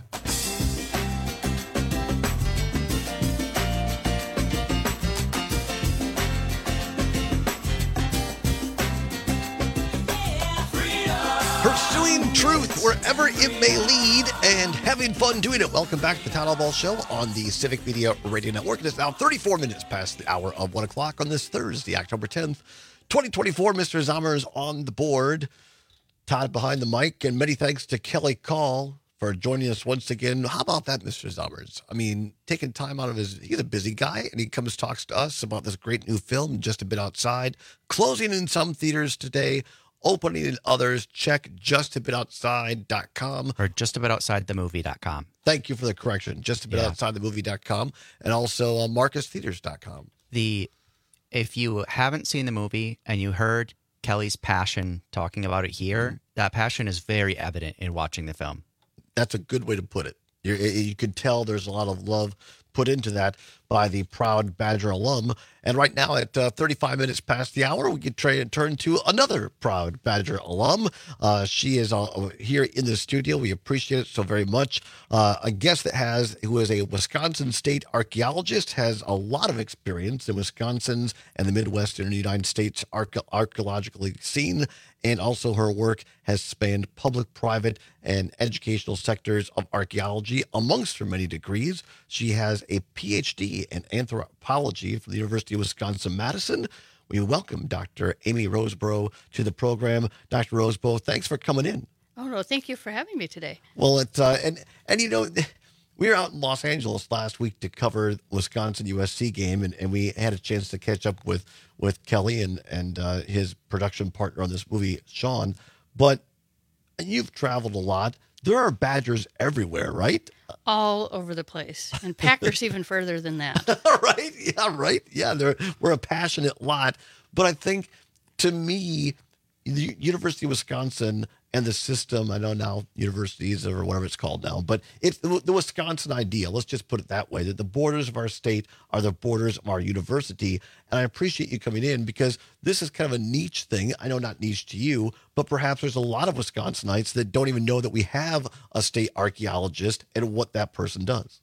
truth wherever it may lead and having fun doing it. Welcome back to the Town Hall Ball Show on the Civic Media Radio Network. It is now thirty-four minutes past the hour of one o'clock on this Thursday, October tenth, twenty twenty-four. Mister Zommers on the board, Todd behind the mic, and many thanks to Kelly Call for joining us once again. How about that, Mister Zommers? I mean, taking time out of his, he's a busy guy, and he comes talks to us about this great new film, Just a Bit Outside, closing in some theaters today, opening in others. Check just a bit outside dot com. Or just a bit outside the movie dot com. Thank you for the correction. just a bit outside the movie dot com, and also uh, marcus theaters dot com. The, if you haven't seen the movie and you heard Kelly's passion talking about it here, mm-hmm. that passion is very evident in watching the film. That's a good way to put it. You're, you can tell there's a lot of love put into that by the proud Badger alum. And right now at uh, thirty-five minutes past the hour, we can try and turn to another proud Badger alum. Uh, she is uh, here in the studio. We appreciate it so very much. Uh, a guest that has, who is a Wisconsin state archaeologist, has a lot of experience in Wisconsin's and the Midwestern United States arche- archaeologically scene. And also her work has spanned public, private, and educational sectors of archaeology amongst her many degrees. She has a P H D in anthropology from the University of Wisconsin-Madison. We welcome Doctor Amy Roseborough to the program. Doctor Roseborough, thanks for coming in. Oh, no, thank you for having me today. Well, it's, uh, and, and you know, we were out in Los Angeles last week to cover Wisconsin U S C game, and, and we had a chance to catch up with, with Kelly and, and uh, his production partner on this movie, Sean. But you've traveled a lot. There are Badgers everywhere, right? All over the place. And Packers even further than that. Right? Yeah, right. Yeah, they're, we're a passionate lot. But I think, to me, the University of Wisconsin and the system, I know now universities or whatever it's called now, but it's the, the Wisconsin idea. Let's just put it that way, that the borders of our state are the borders of our university. And I appreciate you coming in because this is kind of a niche thing. I know not niche to you, but perhaps there's a lot of Wisconsinites that don't even know that we have a state archaeologist and what that person does.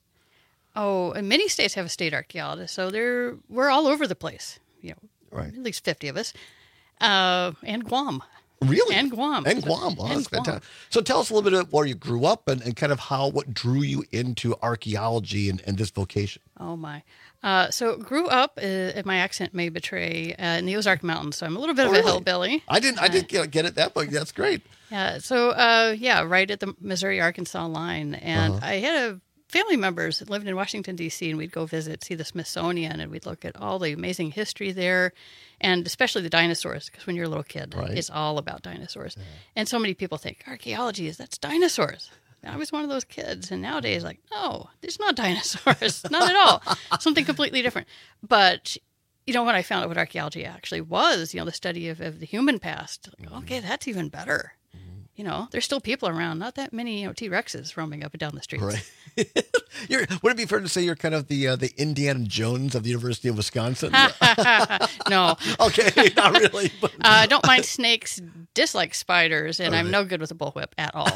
Oh, and many states have a state archaeologist, so they're we're all over the place. You know, right. At least fifty of us. Uh, and Guam. Really? And Guam. And Guam. Wow, and that's Guam. fantastic. So tell us a little bit about where you grew up and, and kind of how, what drew you into archaeology and, and this vocation. Oh, my. Uh, so grew up, uh, my accent may betray, uh, in the Ozark Mountains, so I'm a little bit Oh, of really? a hillbilly. I didn't, I Uh, didn't get, get it that, but that's great. Yeah. So, uh, yeah, right at the Missouri-Arkansas line. And Uh-huh. I had a family members that lived in Washington, D C, and we'd go visit, see the Smithsonian, and we'd look at all the amazing history there, and especially the dinosaurs, because when you're a little kid, Right. it's all about dinosaurs. And so many people think, archaeology is, that's dinosaurs. I was one of those kids, and nowadays, like, no, it's not dinosaurs, not at all. Something completely different. But, you know, when I found out what archaeology actually was, you know, the study of, of the human past, like, okay, that's even better. You know, there's still people around, not that many, you know, T-Rexes roaming up and down the streets. Right. You're, would it be fair to say you're kind of the uh, the Indiana Jones of the University of Wisconsin? No. Okay, not really. But... uh, don't mind snakes, dislike spiders, and I'm no good with a bullwhip at all.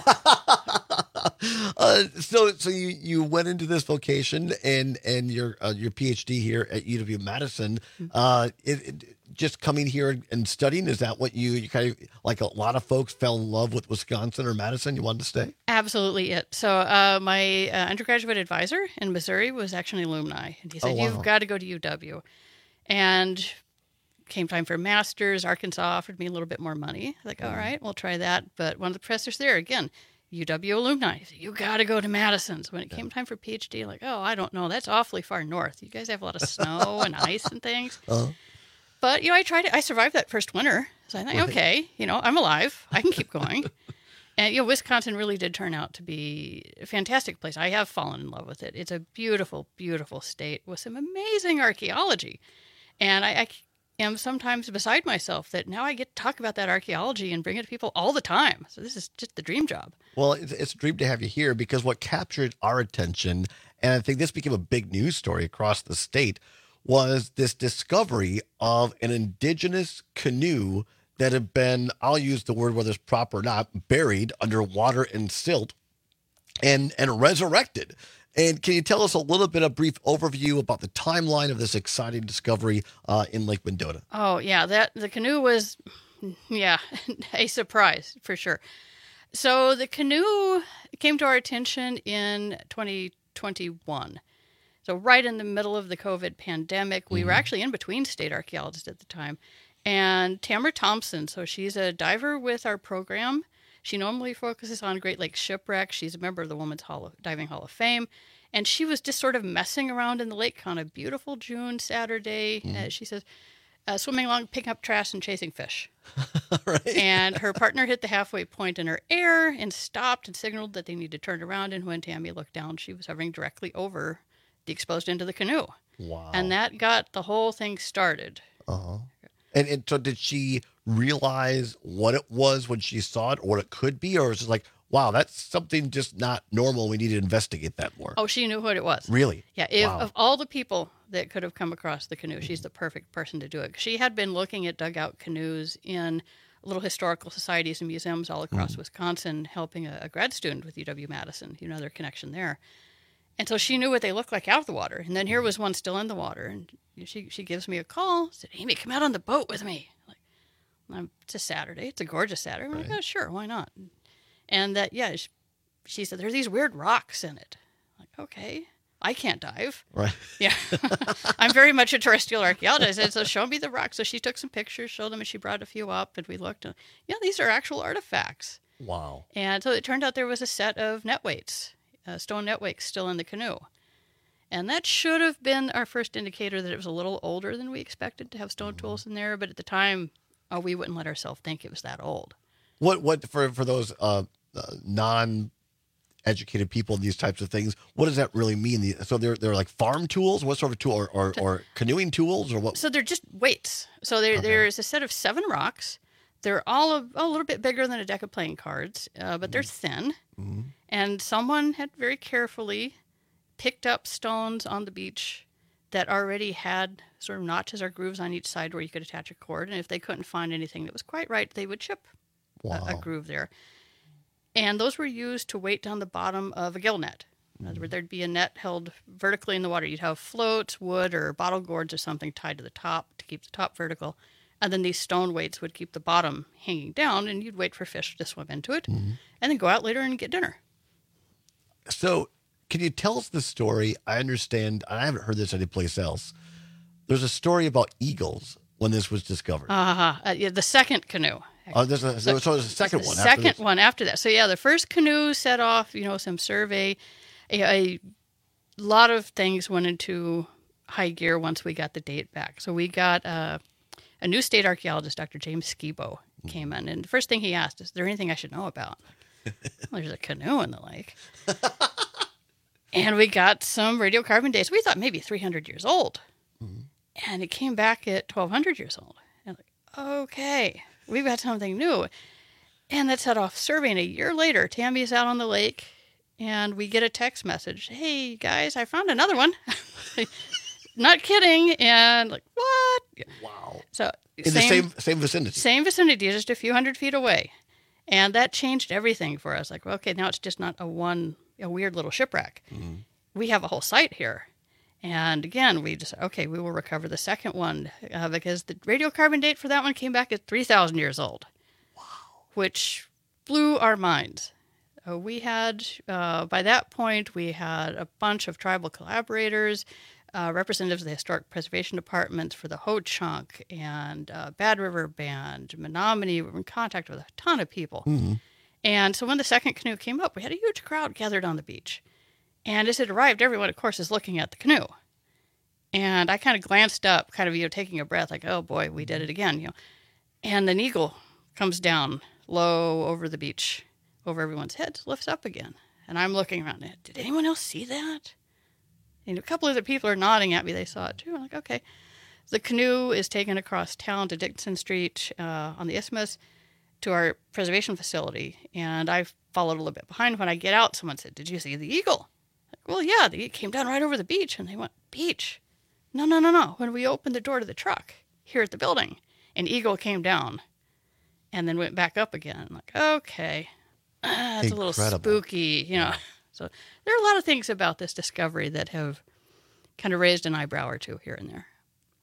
uh, so so you, you went into this vocation and and your uh, your P H D here at U W Madison. Uh, it, it, just coming here and studying, is that what you, you kind of, like a lot of folks fell in love with Wisconsin or Madison, you wanted to stay? Absolutely it. So uh, my uh, undergraduate advisor in Missouri was actually an alumni. And he said, Oh, wow. you've got to go to U W. And came time for a master's. Arkansas offered me a little bit more money. Like, all right, we'll try that. But one of the professors there, again, U W alumni, he said, you got to go to Madison. So when it came time for PhD, like, oh, I don't know. That's awfully far north. You guys have a lot of snow and ice and things. Uh-huh. But, you know, I tried it. I survived that first winter. So I thought, Right. okay, you know, I'm alive. I can keep going. And, you know, Wisconsin really did turn out to be a fantastic place. I have fallen in love with it. It's a beautiful, beautiful state with some amazing archaeology. And I, I am sometimes beside myself that now I get to talk about that archaeology and bring it to people all the time. So this is just the dream job. Well, it's, it's a dream to have you here because what captured our attention, and I think this became a big news story across the state, was this discovery of an indigenous canoe that had been, I'll use the word whether it's proper or not, buried under water and silt and, and resurrected. And can you tell us a little bit, a brief overview about the timeline of this exciting discovery uh, in Lake Mendota? Oh, yeah, that the canoe was, yeah, a surprise for sure. So the canoe came to our attention in twenty twenty-one. So right in the middle of the COVID pandemic, we mm-hmm. were actually in between state archaeologists at the time. And Tamara Thompson, so she's a diver with our program. She normally focuses on Great Lakes shipwrecks. She's a member of the Women's Hall of, Diving Hall of Fame. And she was just sort of messing around in the lake on a beautiful June Saturday. Mm-hmm. Uh, she says, uh, swimming along, picking up trash and chasing fish. Right. And her partner hit the halfway point in her air and stopped and signaled that they need to turn around. And when Tammy looked down, she was hovering directly over the exposed end of the canoe. Wow. And that got the whole thing started. Uh-huh. And, and so did she realize what it was when she saw it or what it could be? Or was it like, wow, that's something just not normal. We need to investigate that more. Oh, she knew what it was. Really? Yeah. If, wow. Of all the people that could have come across the canoe, she's the perfect person to do it. She had been looking at dugout canoes in little historical societies and museums all across mm. Wisconsin, helping a, a grad student with U W-Madison, you know, their connection there. And so she knew what they looked like out of the water. And then here was one still in the water. And she she gives me a call, said, Amy, come out on the boat with me. Like, I'm, it's a Saturday. It's a gorgeous Saturday. I'm right. like, oh, sure, why not? And that, yeah, she, she said, there's these weird rocks in it. I'm like, okay, I can't dive. Right. Yeah. I'm very much a terrestrial archaeologist. I said, so show me the rocks. So she took some pictures, showed them, and she brought a few up, and we looked. And, yeah, these are actual artifacts. Wow. And so it turned out there was a set of net weights. Uh, stone net weights still in the canoe. And that should have been our first indicator that it was a little older than we expected to have stone mm-hmm. tools in there. But at the time, oh, we wouldn't let ourselves think it was that old. What what for for those uh, uh, non-educated people in these types of things, what does that really mean? The, so they're they're like farm tools? What sort of tool? Or, or, or canoeing tools? Or what? So they're just weights. So there okay. there's a set of seven rocks. They're all a, a little bit bigger than a deck of playing cards, uh, but they're thin. Mm-hmm. And someone had very carefully picked up stones on the beach that already had sort of notches or grooves on each side where you could attach a cord. And if they couldn't find anything that was quite right, they would chip wow. a, a groove there. And those were used to weight down the bottom of a gill net. In other words, there'd be a net held vertically in the water. You'd have floats, wood, or bottle gourds or something tied to the top to keep the top vertical. And then these stone weights would keep the bottom hanging down, and you'd wait for fish to swim into it, mm-hmm. and then go out later and get dinner. So can you tell us the story? I understand. I haven't heard this anyplace else. There's a story about eagles when this was discovered. Uh-huh. Uh, yeah, the second canoe. Oh, there's a, so, so there's a second one. Second after one after that. So, yeah, the first canoe set off, you know, some survey. A, a lot of things went into high gear once we got the date back. So we got uh, a new state archaeologist, Doctor James Skibo, came in. And the first thing he asked is, is there anything I should know about? Well, there's a canoe in the lake. And we got some radiocarbon dates. We thought maybe three hundred years old. Mm-hmm. And it came back at twelve hundred years old. And like, okay, we've got something new. And that set off surveying. A year later, Tammy's out on the lake, and we get a text message. Hey, guys, I found another one. Not kidding. And like, what? Wow. So in same, the same same vicinity. Same vicinity, just a few hundred feet away. And that changed everything for us. Like, well, okay, now it's just not a one, a weird little shipwreck. Mm-hmm. We have a whole site here. And again, we just, okay, we will recover the second one uh, because the radiocarbon date for that one came back at three thousand years old. Wow. Which blew our minds. Uh, we had, uh, by that point, we had a bunch of tribal collaborators, uh, representatives of the Historic Preservation Department for the Ho-Chunk and uh, Bad River Band, Menominee. We were in contact with a ton of people. Mm-hmm. And so when the second canoe came up, we had a huge crowd gathered on the beach. And as it arrived, everyone, of course, is looking at the canoe. And I kind of glanced up, kind of, you know, taking a breath, like, oh, boy, we did it again, you know. And an eagle comes down low over the beach, over everyone's heads, lifts up again. And I'm looking around. Did anyone else see that? And a couple other people are nodding at me. They saw it, too. I'm like, okay. The canoe is taken across town to Dixon Street uh, on the Isthmus to our preservation facility. And I followed a little bit behind. When I get out, someone said, did you see the eagle? Well, yeah, they came down right over the beach, and they went, beach? No, no, no, no. When we opened the door to the truck here at the building, an eagle came down and then went back up again. I'm like, okay, ah, that's a little spooky, you know. So there are a lot of things about this discovery that have kind of raised an eyebrow or two here and there.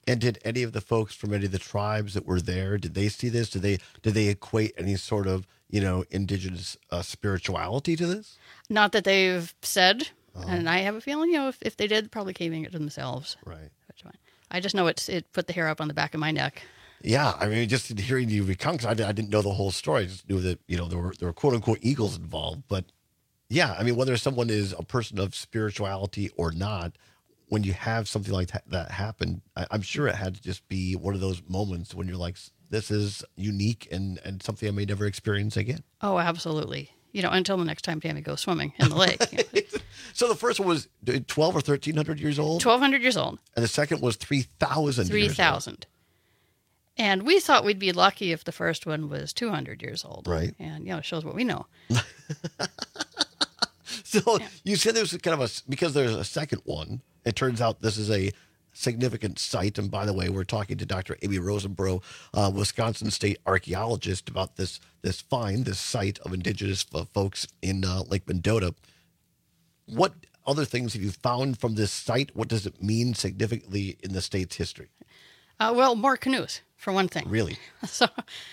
And did any of the folks from any of the tribes that were there, did they see this? Did they did they equate any sort of, you know, indigenous uh, spirituality to this? Not that they've said, uh-huh. and I have a feeling, you know, if, if they did, probably caving it to themselves. Right. I just know it's it put the hair up on the back of my neck. Yeah, I mean, just hearing you recount, because I, I didn't know the whole story. I just knew that, you know, there were there were quote unquote eagles involved. But yeah, I mean, whether someone is a person of spirituality or not, when you have something like that, that happen, I, I'm sure it had to just be one of those moments when you're like, this is unique and, and something I may never experience again. Oh, absolutely. You know, until the next time Tammy goes swimming in the lake. You know. So the first one was twelve or thirteen hundred years old? twelve hundred years old. And the second was three thousand three thousand. And we thought we'd be lucky if the first one was two hundred years old. Right. And, you know, it shows what we know. So yeah. You said there was kind of a, because there's a second one, it turns out this is a significant site. And by the way, we're talking to Doctor Amy Rosenbrough, uh, Wisconsin State archaeologist, about this this find, this site of indigenous uh, folks in uh, Lake Mendota. What other things have you found from this site? What does it mean significantly in the state's history? Uh, well, more canoes, for one thing. Really? So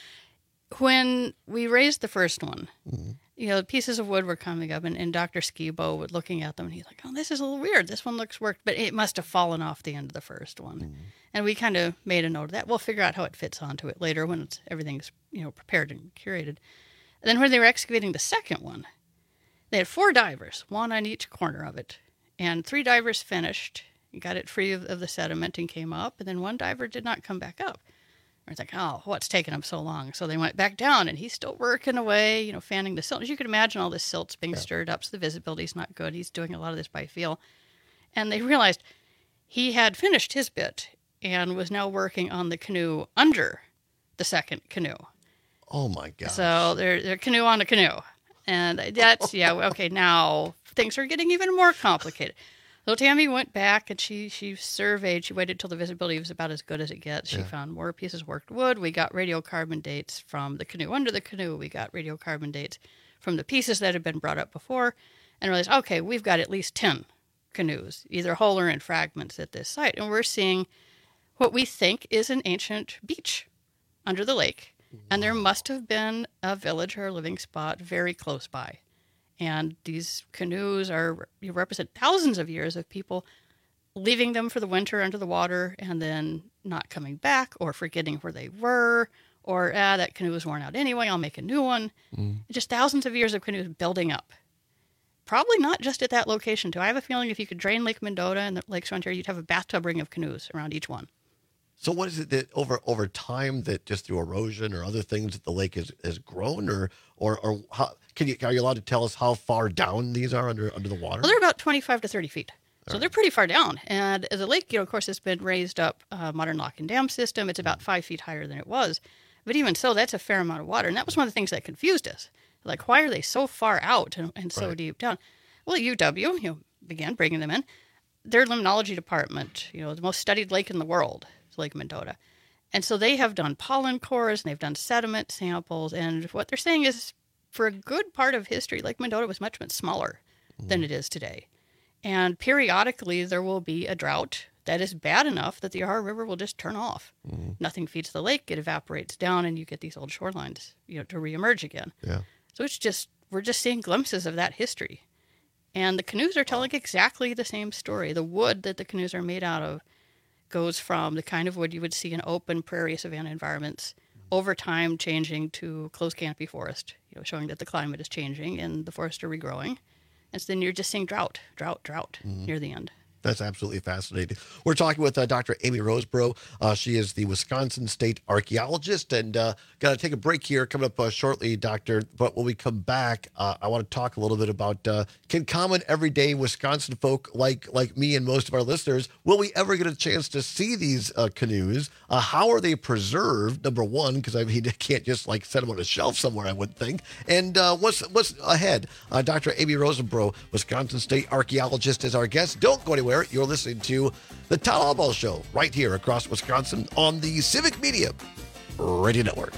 when we raised the first one, mm-hmm. you know, pieces of wood were coming up, and, and Doctor Skibo was looking at them, and he's like, oh, this is a little weird. This one looks worked, but it must have fallen off the end of the first one. Mm-hmm. And we kind of made a note of that. We'll figure out how it fits onto it later when it's everything's, you know, prepared and curated. And then when they were excavating the second one, they had four divers, one on each corner of it. And three divers finished, got it free of, of the sediment and came up, and then one diver did not come back up. I was like, oh, what's taking them so long? So they went back down, and he's still working away, you know, fanning the silt. As you can imagine, all this silt's being yeah. stirred up, so the visibility's not good. He's doing a lot of this by feel. And they realized he had finished his bit and was now working on the canoe under the second canoe. Oh, my gosh. So they're, they're canoe on a canoe. And that's, yeah, okay, now things are getting even more complicated. So Tammy went back and she she surveyed. She waited till the visibility was about as good as it gets. She yeah. found more pieces of worked wood. We got radiocarbon dates from the canoe under the canoe. We got radiocarbon dates from the pieces that had been brought up before. And realized, okay, we've got at least ten canoes, either whole or in fragments at this site. And we're seeing what we think is an ancient beach under the lake. Wow. And there must have been a village or a living spot very close by. And these canoes are you represent thousands of years of people leaving them for the winter under the water and then not coming back or forgetting where they were or, ah, that canoe was worn out anyway, I'll make a new one. Mm. Just thousands of years of canoes building up. Probably not just at that location, too. I have a feeling if you could drain Lake Mendota and the Lakes Frontier, you'd have a bathtub ring of canoes around each one. So what is it that over over time that just through erosion or other things that the lake has, has grown or or or how can you are you allowed to tell us how far down these are under under the water? Well, they're about twenty-five to thirty feet. So right. they're pretty far down. And the lake, you know, of course, has been raised up, uh, modern lock and dam system. It's about five feet higher than it was. But even so, that's a fair amount of water. And that was one of the things that confused us. Like, why are they so far out and, and so right. deep down? Well, U W, you know, began bringing them in. Their limnology department, you know, the most studied lake in the world is Lake Mendota. And so they have done pollen cores, and they've done sediment samples. And what they're saying is, for a good part of history, Lake Mendota was much, much smaller mm. than it is today. And periodically, there will be a drought that is bad enough that the Ohio River will just turn off. Mm. Nothing feeds the lake, it evaporates down, and you get these old shorelines, you know, to reemerge again. Yeah. So it's just, we're just seeing glimpses of that history. And the canoes are telling exactly the same story. The wood that the canoes are made out of goes from the kind of wood you would see in open prairie savanna environments, over time changing to closed canopy forest, you know, showing that the climate is changing and the forests are regrowing. And so then you're just seeing drought, drought, drought mm-hmm. near the end. That's absolutely fascinating. We're talking with uh, Doctor Amy Rosenbrough. Uh, she is the Wisconsin State archaeologist, and uh, got to take a break here coming up uh, shortly, Doctor. But when we come back, uh, I want to talk a little bit about uh, can common everyday Wisconsin folk like like me and most of our listeners, will we ever get a chance to see these uh, canoes? Uh, how are they preserved? Number one, because I mean, I can't just like set them on a shelf somewhere, I would think. And uh, what's what's ahead? Uh, Doctor Amy Rosenbrough, Wisconsin State archaeologist, is our guest. Don't go anywhere. You're listening to the Todd Albaugh Show right here across Wisconsin on the Civic Media Radio Network.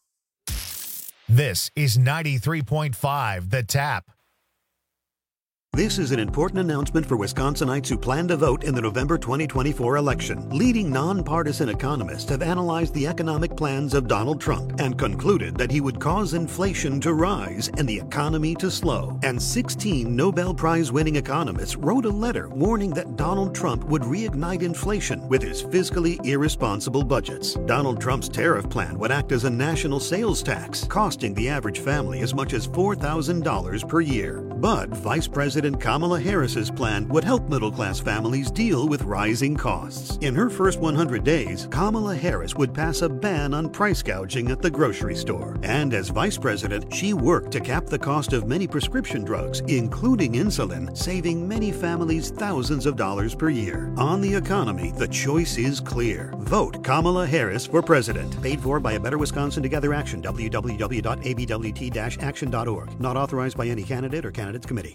This is ninety-three point five The Tap. This is an important announcement for Wisconsinites who plan to vote in the November twenty twenty-four election. Leading nonpartisan economists have analyzed the economic plans of Donald Trump and concluded that he would cause inflation to rise and the economy to slow. And sixteen Nobel Prize-winning economists wrote a letter warning that Donald Trump would reignite inflation with his fiscally irresponsible budgets. Donald Trump's tariff plan would act as a national sales tax, costing the average family as much as four thousand dollars per year. But Vice President Kamala Harris's plan would help middle-class families deal with rising costs. In her first one hundred days, Kamala Harris would pass a ban on price gouging at the grocery store. And as vice president, she worked to cap the cost of many prescription drugs, including insulin, saving many families thousands of dollars per year. On the economy, the choice is clear. Vote Kamala Harris for president. Paid for by a Better Wisconsin Together Action, w w w dot a b w t dash action dot org. Not authorized by any candidate or candidates committee.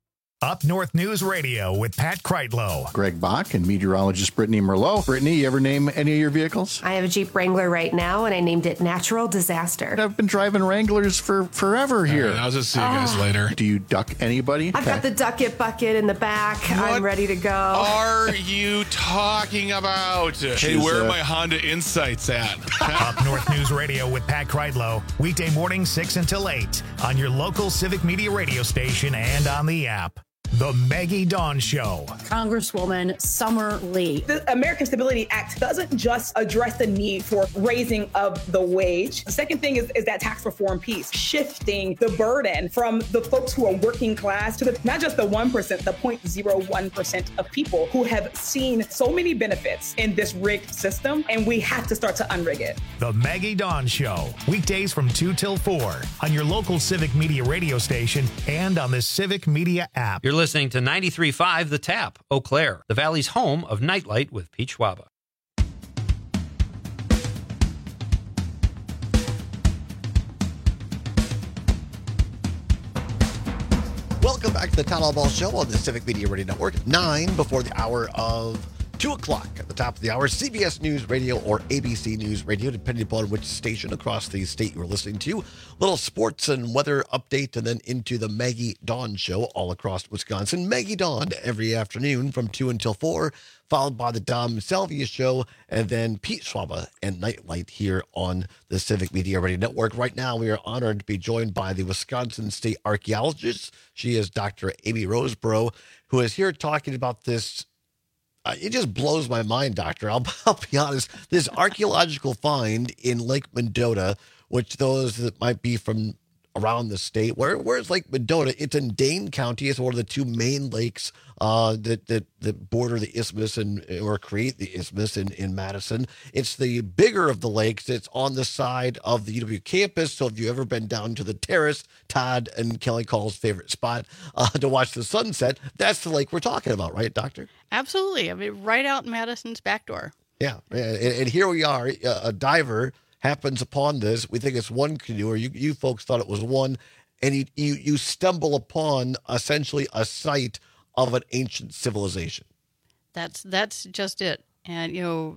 Up North News Radio with Pat Kreitlow. Greg Bach and meteorologist Brittany Merlot. Brittany, you ever name any of your vehicles? I have a Jeep Wrangler right now, and I named it Natural Disaster. I've been driving Wranglers for forever here. Right, I'll just see you guys oh. later. Do you duck anybody? I've got the duck it bucket in the back. What I'm ready to go. Are you talking about? Hey, She's, where uh, are my Honda Insights at? Up North News Radio with Pat Kreitlow. Weekday morning six until eight on your local Civic Media radio station and on the app. The Maggie Dawn Show. Congresswoman Summer Lee. The American Stability Act doesn't just address the need for raising of the wage. The second thing is, is that tax reform piece, shifting the burden from the folks who are working class to the, not just the one percent, the zero point zero one percent of people who have seen so many benefits in this rigged system, and we have to start to unrig it. The Maggie Dawn Show. Weekdays from two till four on your local Civic Media radio station and on the Civic Media app. You're listening to ninety-three point five The Tap, Eau Claire, the Valley's home of Nightlight with Pete Schwaba. Welcome back to the Town Hall Ball Show on the Civic Media Radio Network. Nine before the hour of two o'clock. At the top of the hour, C B S News Radio or A B C News Radio, depending upon which station across the state you're listening to. Little sports and weather update, and then into the Maggie Dawn Show all across Wisconsin. Maggie Dawn every afternoon from two until four, followed by the Dom Salvia Show, and then Pete Schwaba and Nightlight here on the Civic Media Radio Network. Right now, we are honored to be joined by the Wisconsin State Archaeologist. She is Doctor Amy Roseborough, who is here talking about this. Uh, it just blows my mind, Doctor. I'll, I'll be honest. This archaeological find in Lake Mendota, which those that might be from around the state, where where's Lake Mendota? It's in Dane County. It's one of the two main lakes uh, that, that that border the isthmus and or create the isthmus in, in Madison. It's the bigger of the lakes. It's on the side of the U W campus. So if you've ever been down to the terrace, Todd and Kelly Call's favorite spot uh, to watch the sunset, that's the lake we're talking about, right, Doctor? Absolutely. I mean, right out Madison's back door. Yeah, and, and here we are. A diver happens upon this. We think it's one canoe, or you, you folks thought it was one, and you, you you stumble upon essentially a site of an ancient civilization. That's that's just it. And, you know,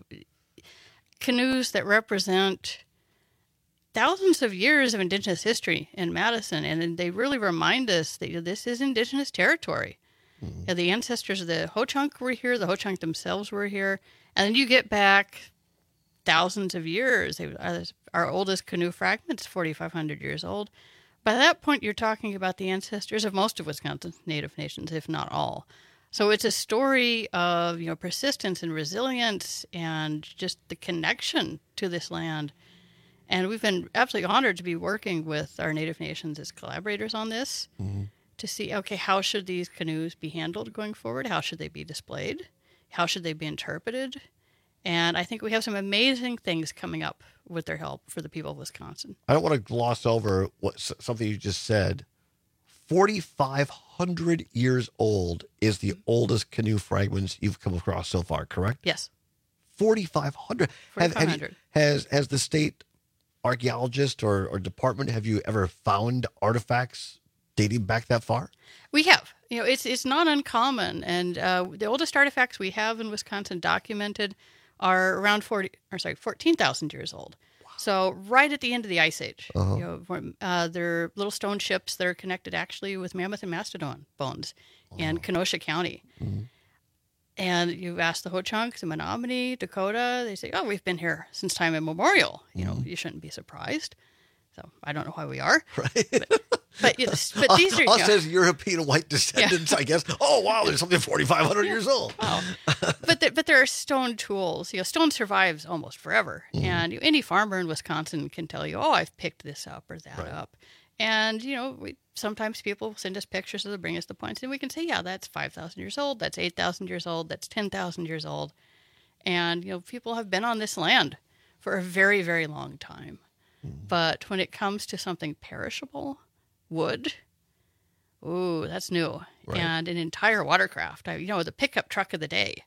canoes that represent thousands of years of Indigenous history in Madison, and they really remind us that, you know, this is Indigenous territory. Mm-hmm. You know, the ancestors of the Ho-Chunk were here, the Ho-Chunk themselves were here, and then you get back thousands of years. They, our oldest canoe fragment is forty-five hundred years old. By that point, you're talking about the ancestors of most of Wisconsin's Native nations, if not all. So it's a story of, you know, persistence and resilience and just the connection to this land. And we've been absolutely honored to be working with our Native nations as collaborators on this, mm-hmm. to see, okay, how should these canoes be handled going forward? How should they be displayed? How should they be interpreted? And I think we have some amazing things coming up with their help for the people of Wisconsin. I don't want to gloss over what something you just said. forty-five hundred years old is the oldest canoe fragments you've come across so far, correct? Yes. forty-five hundred. forty-five hundred. Have, have, has, has the state archaeologist or, or department, have you ever found artifacts dating back that far? We have. You know, it's it's not uncommon. And uh, the oldest artifacts we have in Wisconsin documented are around forty, or sorry, fourteen thousand years old. Wow. So right at the end of the Ice Age, Uh-huh. you know, uh, they're little stone ships that are connected actually with mammoth and mastodon bones in Kenosha County. Mm-hmm. And you ask the Ho-Chunk, the Menominee, Dakota, they say, oh, we've been here since time immemorial. You know, you shouldn't be surprised. So I don't know why we are. Right. But, but, you know, but these are... Us you know, as European white descendants, I guess. Oh, wow, there's something forty-five hundred years old. Wow. but, there, but there are stone tools. You know, stone survives almost forever. Mm-hmm. And you, any farmer in Wisconsin can tell you, oh, I've picked this up or that Right. up. And, you know, we, sometimes people send us pictures or they bring us the points, and we can say, yeah, that's five thousand years old, that's eight thousand years old, that's ten thousand years old. And, you know, people have been on this land for a very, very long time. Mm-hmm. But when it comes to something perishable, wood, ooh, that's new. Right. And an entire watercraft, I, you know, the pickup truck of the day,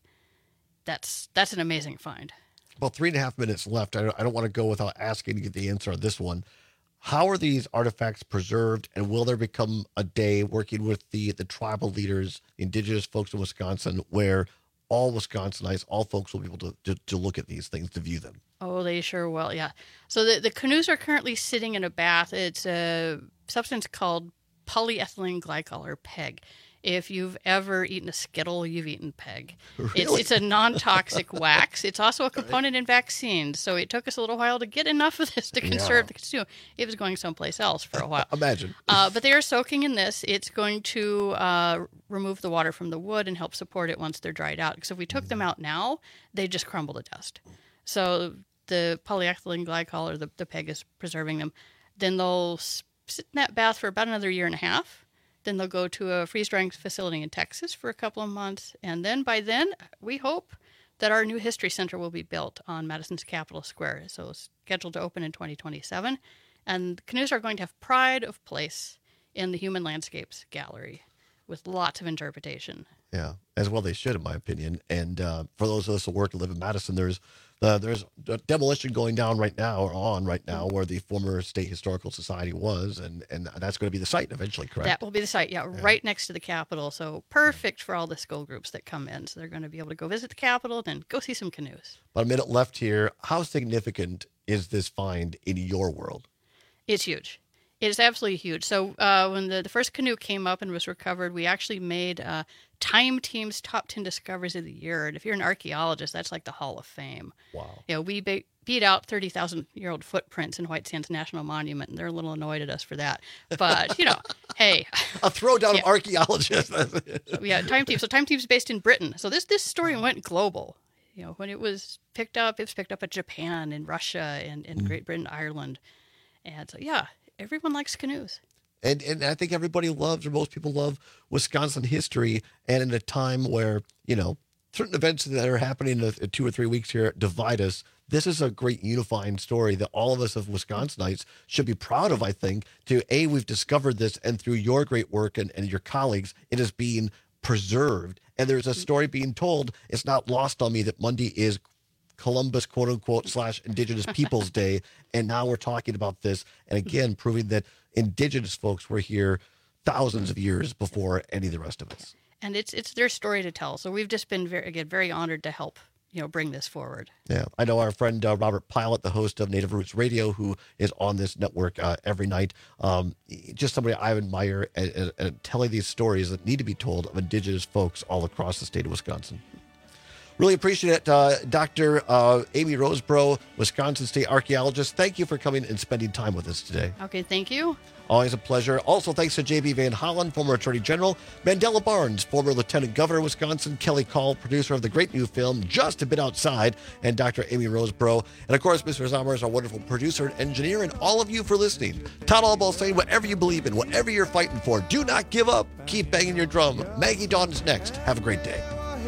that's that's an amazing find. About three and a half minutes left. I don't, I don't want to go without asking to get the answer on this one. How are these artifacts preserved, and will there become a day working with the, the tribal leaders, indigenous folks in Wisconsin, where all Wisconsinites, all folks will be able to, to, to look at these things, to view them? Oh, they sure will, yeah. So the, the canoes are currently sitting in a bath. It's a substance called polyethylene glycol, or PEG. If you've ever eaten a Skittle, you've eaten PEG. Really? It's, it's a non-toxic wax. It's also a component in vaccines. So it took us a little while to get enough of this to conserve Yeah. the consumer. It was going someplace else for a while. Imagine. Uh, but they are soaking in this. It's going to uh, remove the water from the wood and help support it once they're dried out. Because if we took them out now, they just crumble to dust. So the polyethylene glycol, or the, the PEG, is preserving them. Then they'll sit in that bath for about another year and a half. Then they'll go to a freeze-drying facility in Texas for a couple of months. And then by then, we hope that our new history center will be built on Madison's Capitol Square. So it's scheduled to open in twenty twenty-seven. And canoes are going to have pride of place in the Human Landscapes Gallery with lots of interpretation. Yeah, as well they should, in my opinion. And uh, for those of us who work and live in Madison, there's uh, there's a demolition going down right now, or on right now, where the former State Historical Society was, and, and that's going to be the site eventually, correct? That will be the site, yeah, yeah, right next to the Capitol. So perfect for all the school groups that come in. So they're going to be able to go visit the Capitol, then go see some canoes. About a minute left here. How significant is this find in your world? It's huge. It's absolutely huge. So uh, when the, the first canoe came up and was recovered, we actually made uh, Time Team's top ten discoveries of the year. And if you're an archaeologist, that's like the Hall of Fame. Wow. You know, we be- beat out thirty thousand year old footprints in White Sands National Monument, and they're a little annoyed at us for that. But, you know, hey. A throwdown yeah. of archaeologists. Yeah, Time Team. So Time Team's based in Britain. So this, this story went global. You know, when it was picked up, it was picked up at Japan and Russia and, and mm. Great Britain, Ireland. And so, yeah. Everyone likes canoes. And and I think everybody loves, or most people love, Wisconsin history. And in a time where, you know, certain events that are happening in two or three weeks here divide us, this is a great unifying story that all of us of Wisconsinites should be proud of, I think. To A, we've discovered this, and through your great work and, and your colleagues, it is being preserved. And there's a story being told. It's not lost on me that Monday is Columbus, quote unquote, slash Indigenous Peoples Day. And now we're talking about this. And again, proving that Indigenous folks were here thousands of years before any of the rest of us. And it's it's their story to tell. So we've just been very, again, very honored to help, you know, bring this forward. Yeah. I know our friend uh, Robert Pilot, the host of Native Roots Radio, who is on this network uh, every night. Um, just somebody I admire and, and, and telling these stories that need to be told of Indigenous folks all across the state of Wisconsin. Really appreciate it, uh, Doctor Uh, Amy Rosebrough, Wisconsin State archaeologist. Thank you for coming and spending time with us today. Okay, thank you. Always a pleasure. Also, thanks to J B Van Hollen, former Attorney General, Mandela Barnes, former Lieutenant Governor of Wisconsin, Kelly Call, producer of the great new film Just a Bit Outside, and Doctor Amy Rosebrough. And of course, Mister Zammer is our wonderful producer and engineer, and all of you for listening. Todd Albaugh saying, whatever you believe in, whatever you're fighting for, do not give up. Keep banging your drum. Maggie Dawn is next. Have a great day.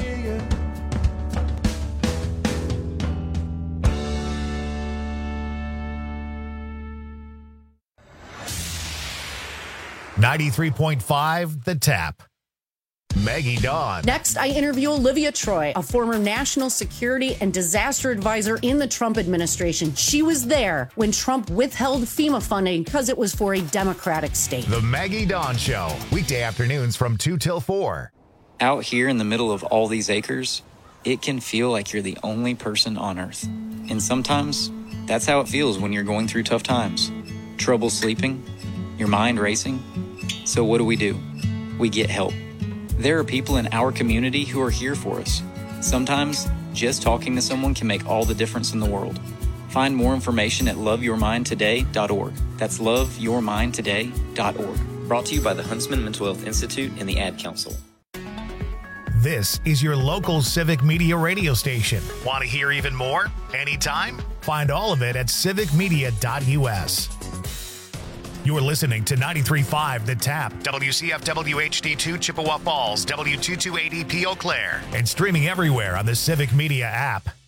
ninety-three point five The Tap. Maggie Dawn. Next, I interview Olivia Troy, a former national security and disaster advisor in the Trump administration. She was there when Trump withheld FEMA funding because it was for a Democratic state. The Maggie Dawn Show, weekday afternoons from two till four. Out here in the middle of all these acres, it can feel like you're the only person on Earth. And sometimes That's how it feels when you're going through tough times. Trouble sleeping, your mind racing. So what do we do? We get help. There are people in our community who are here for us. Sometimes, just talking to someone can make all the difference in the world. Find more information at love your mind today dot org. That's love your mind today dot org. Brought to you by the Huntsman Mental Health Institute and the Ad Council. This is your local Civic Media radio station. Want to hear even more? Anytime? Find all of it at civic media dot u s. You're listening to ninety-three point five The Tap, W C F W H D two Chippewa Falls, W two two eight zero P Eau Claire, and streaming everywhere on the Civic Media app.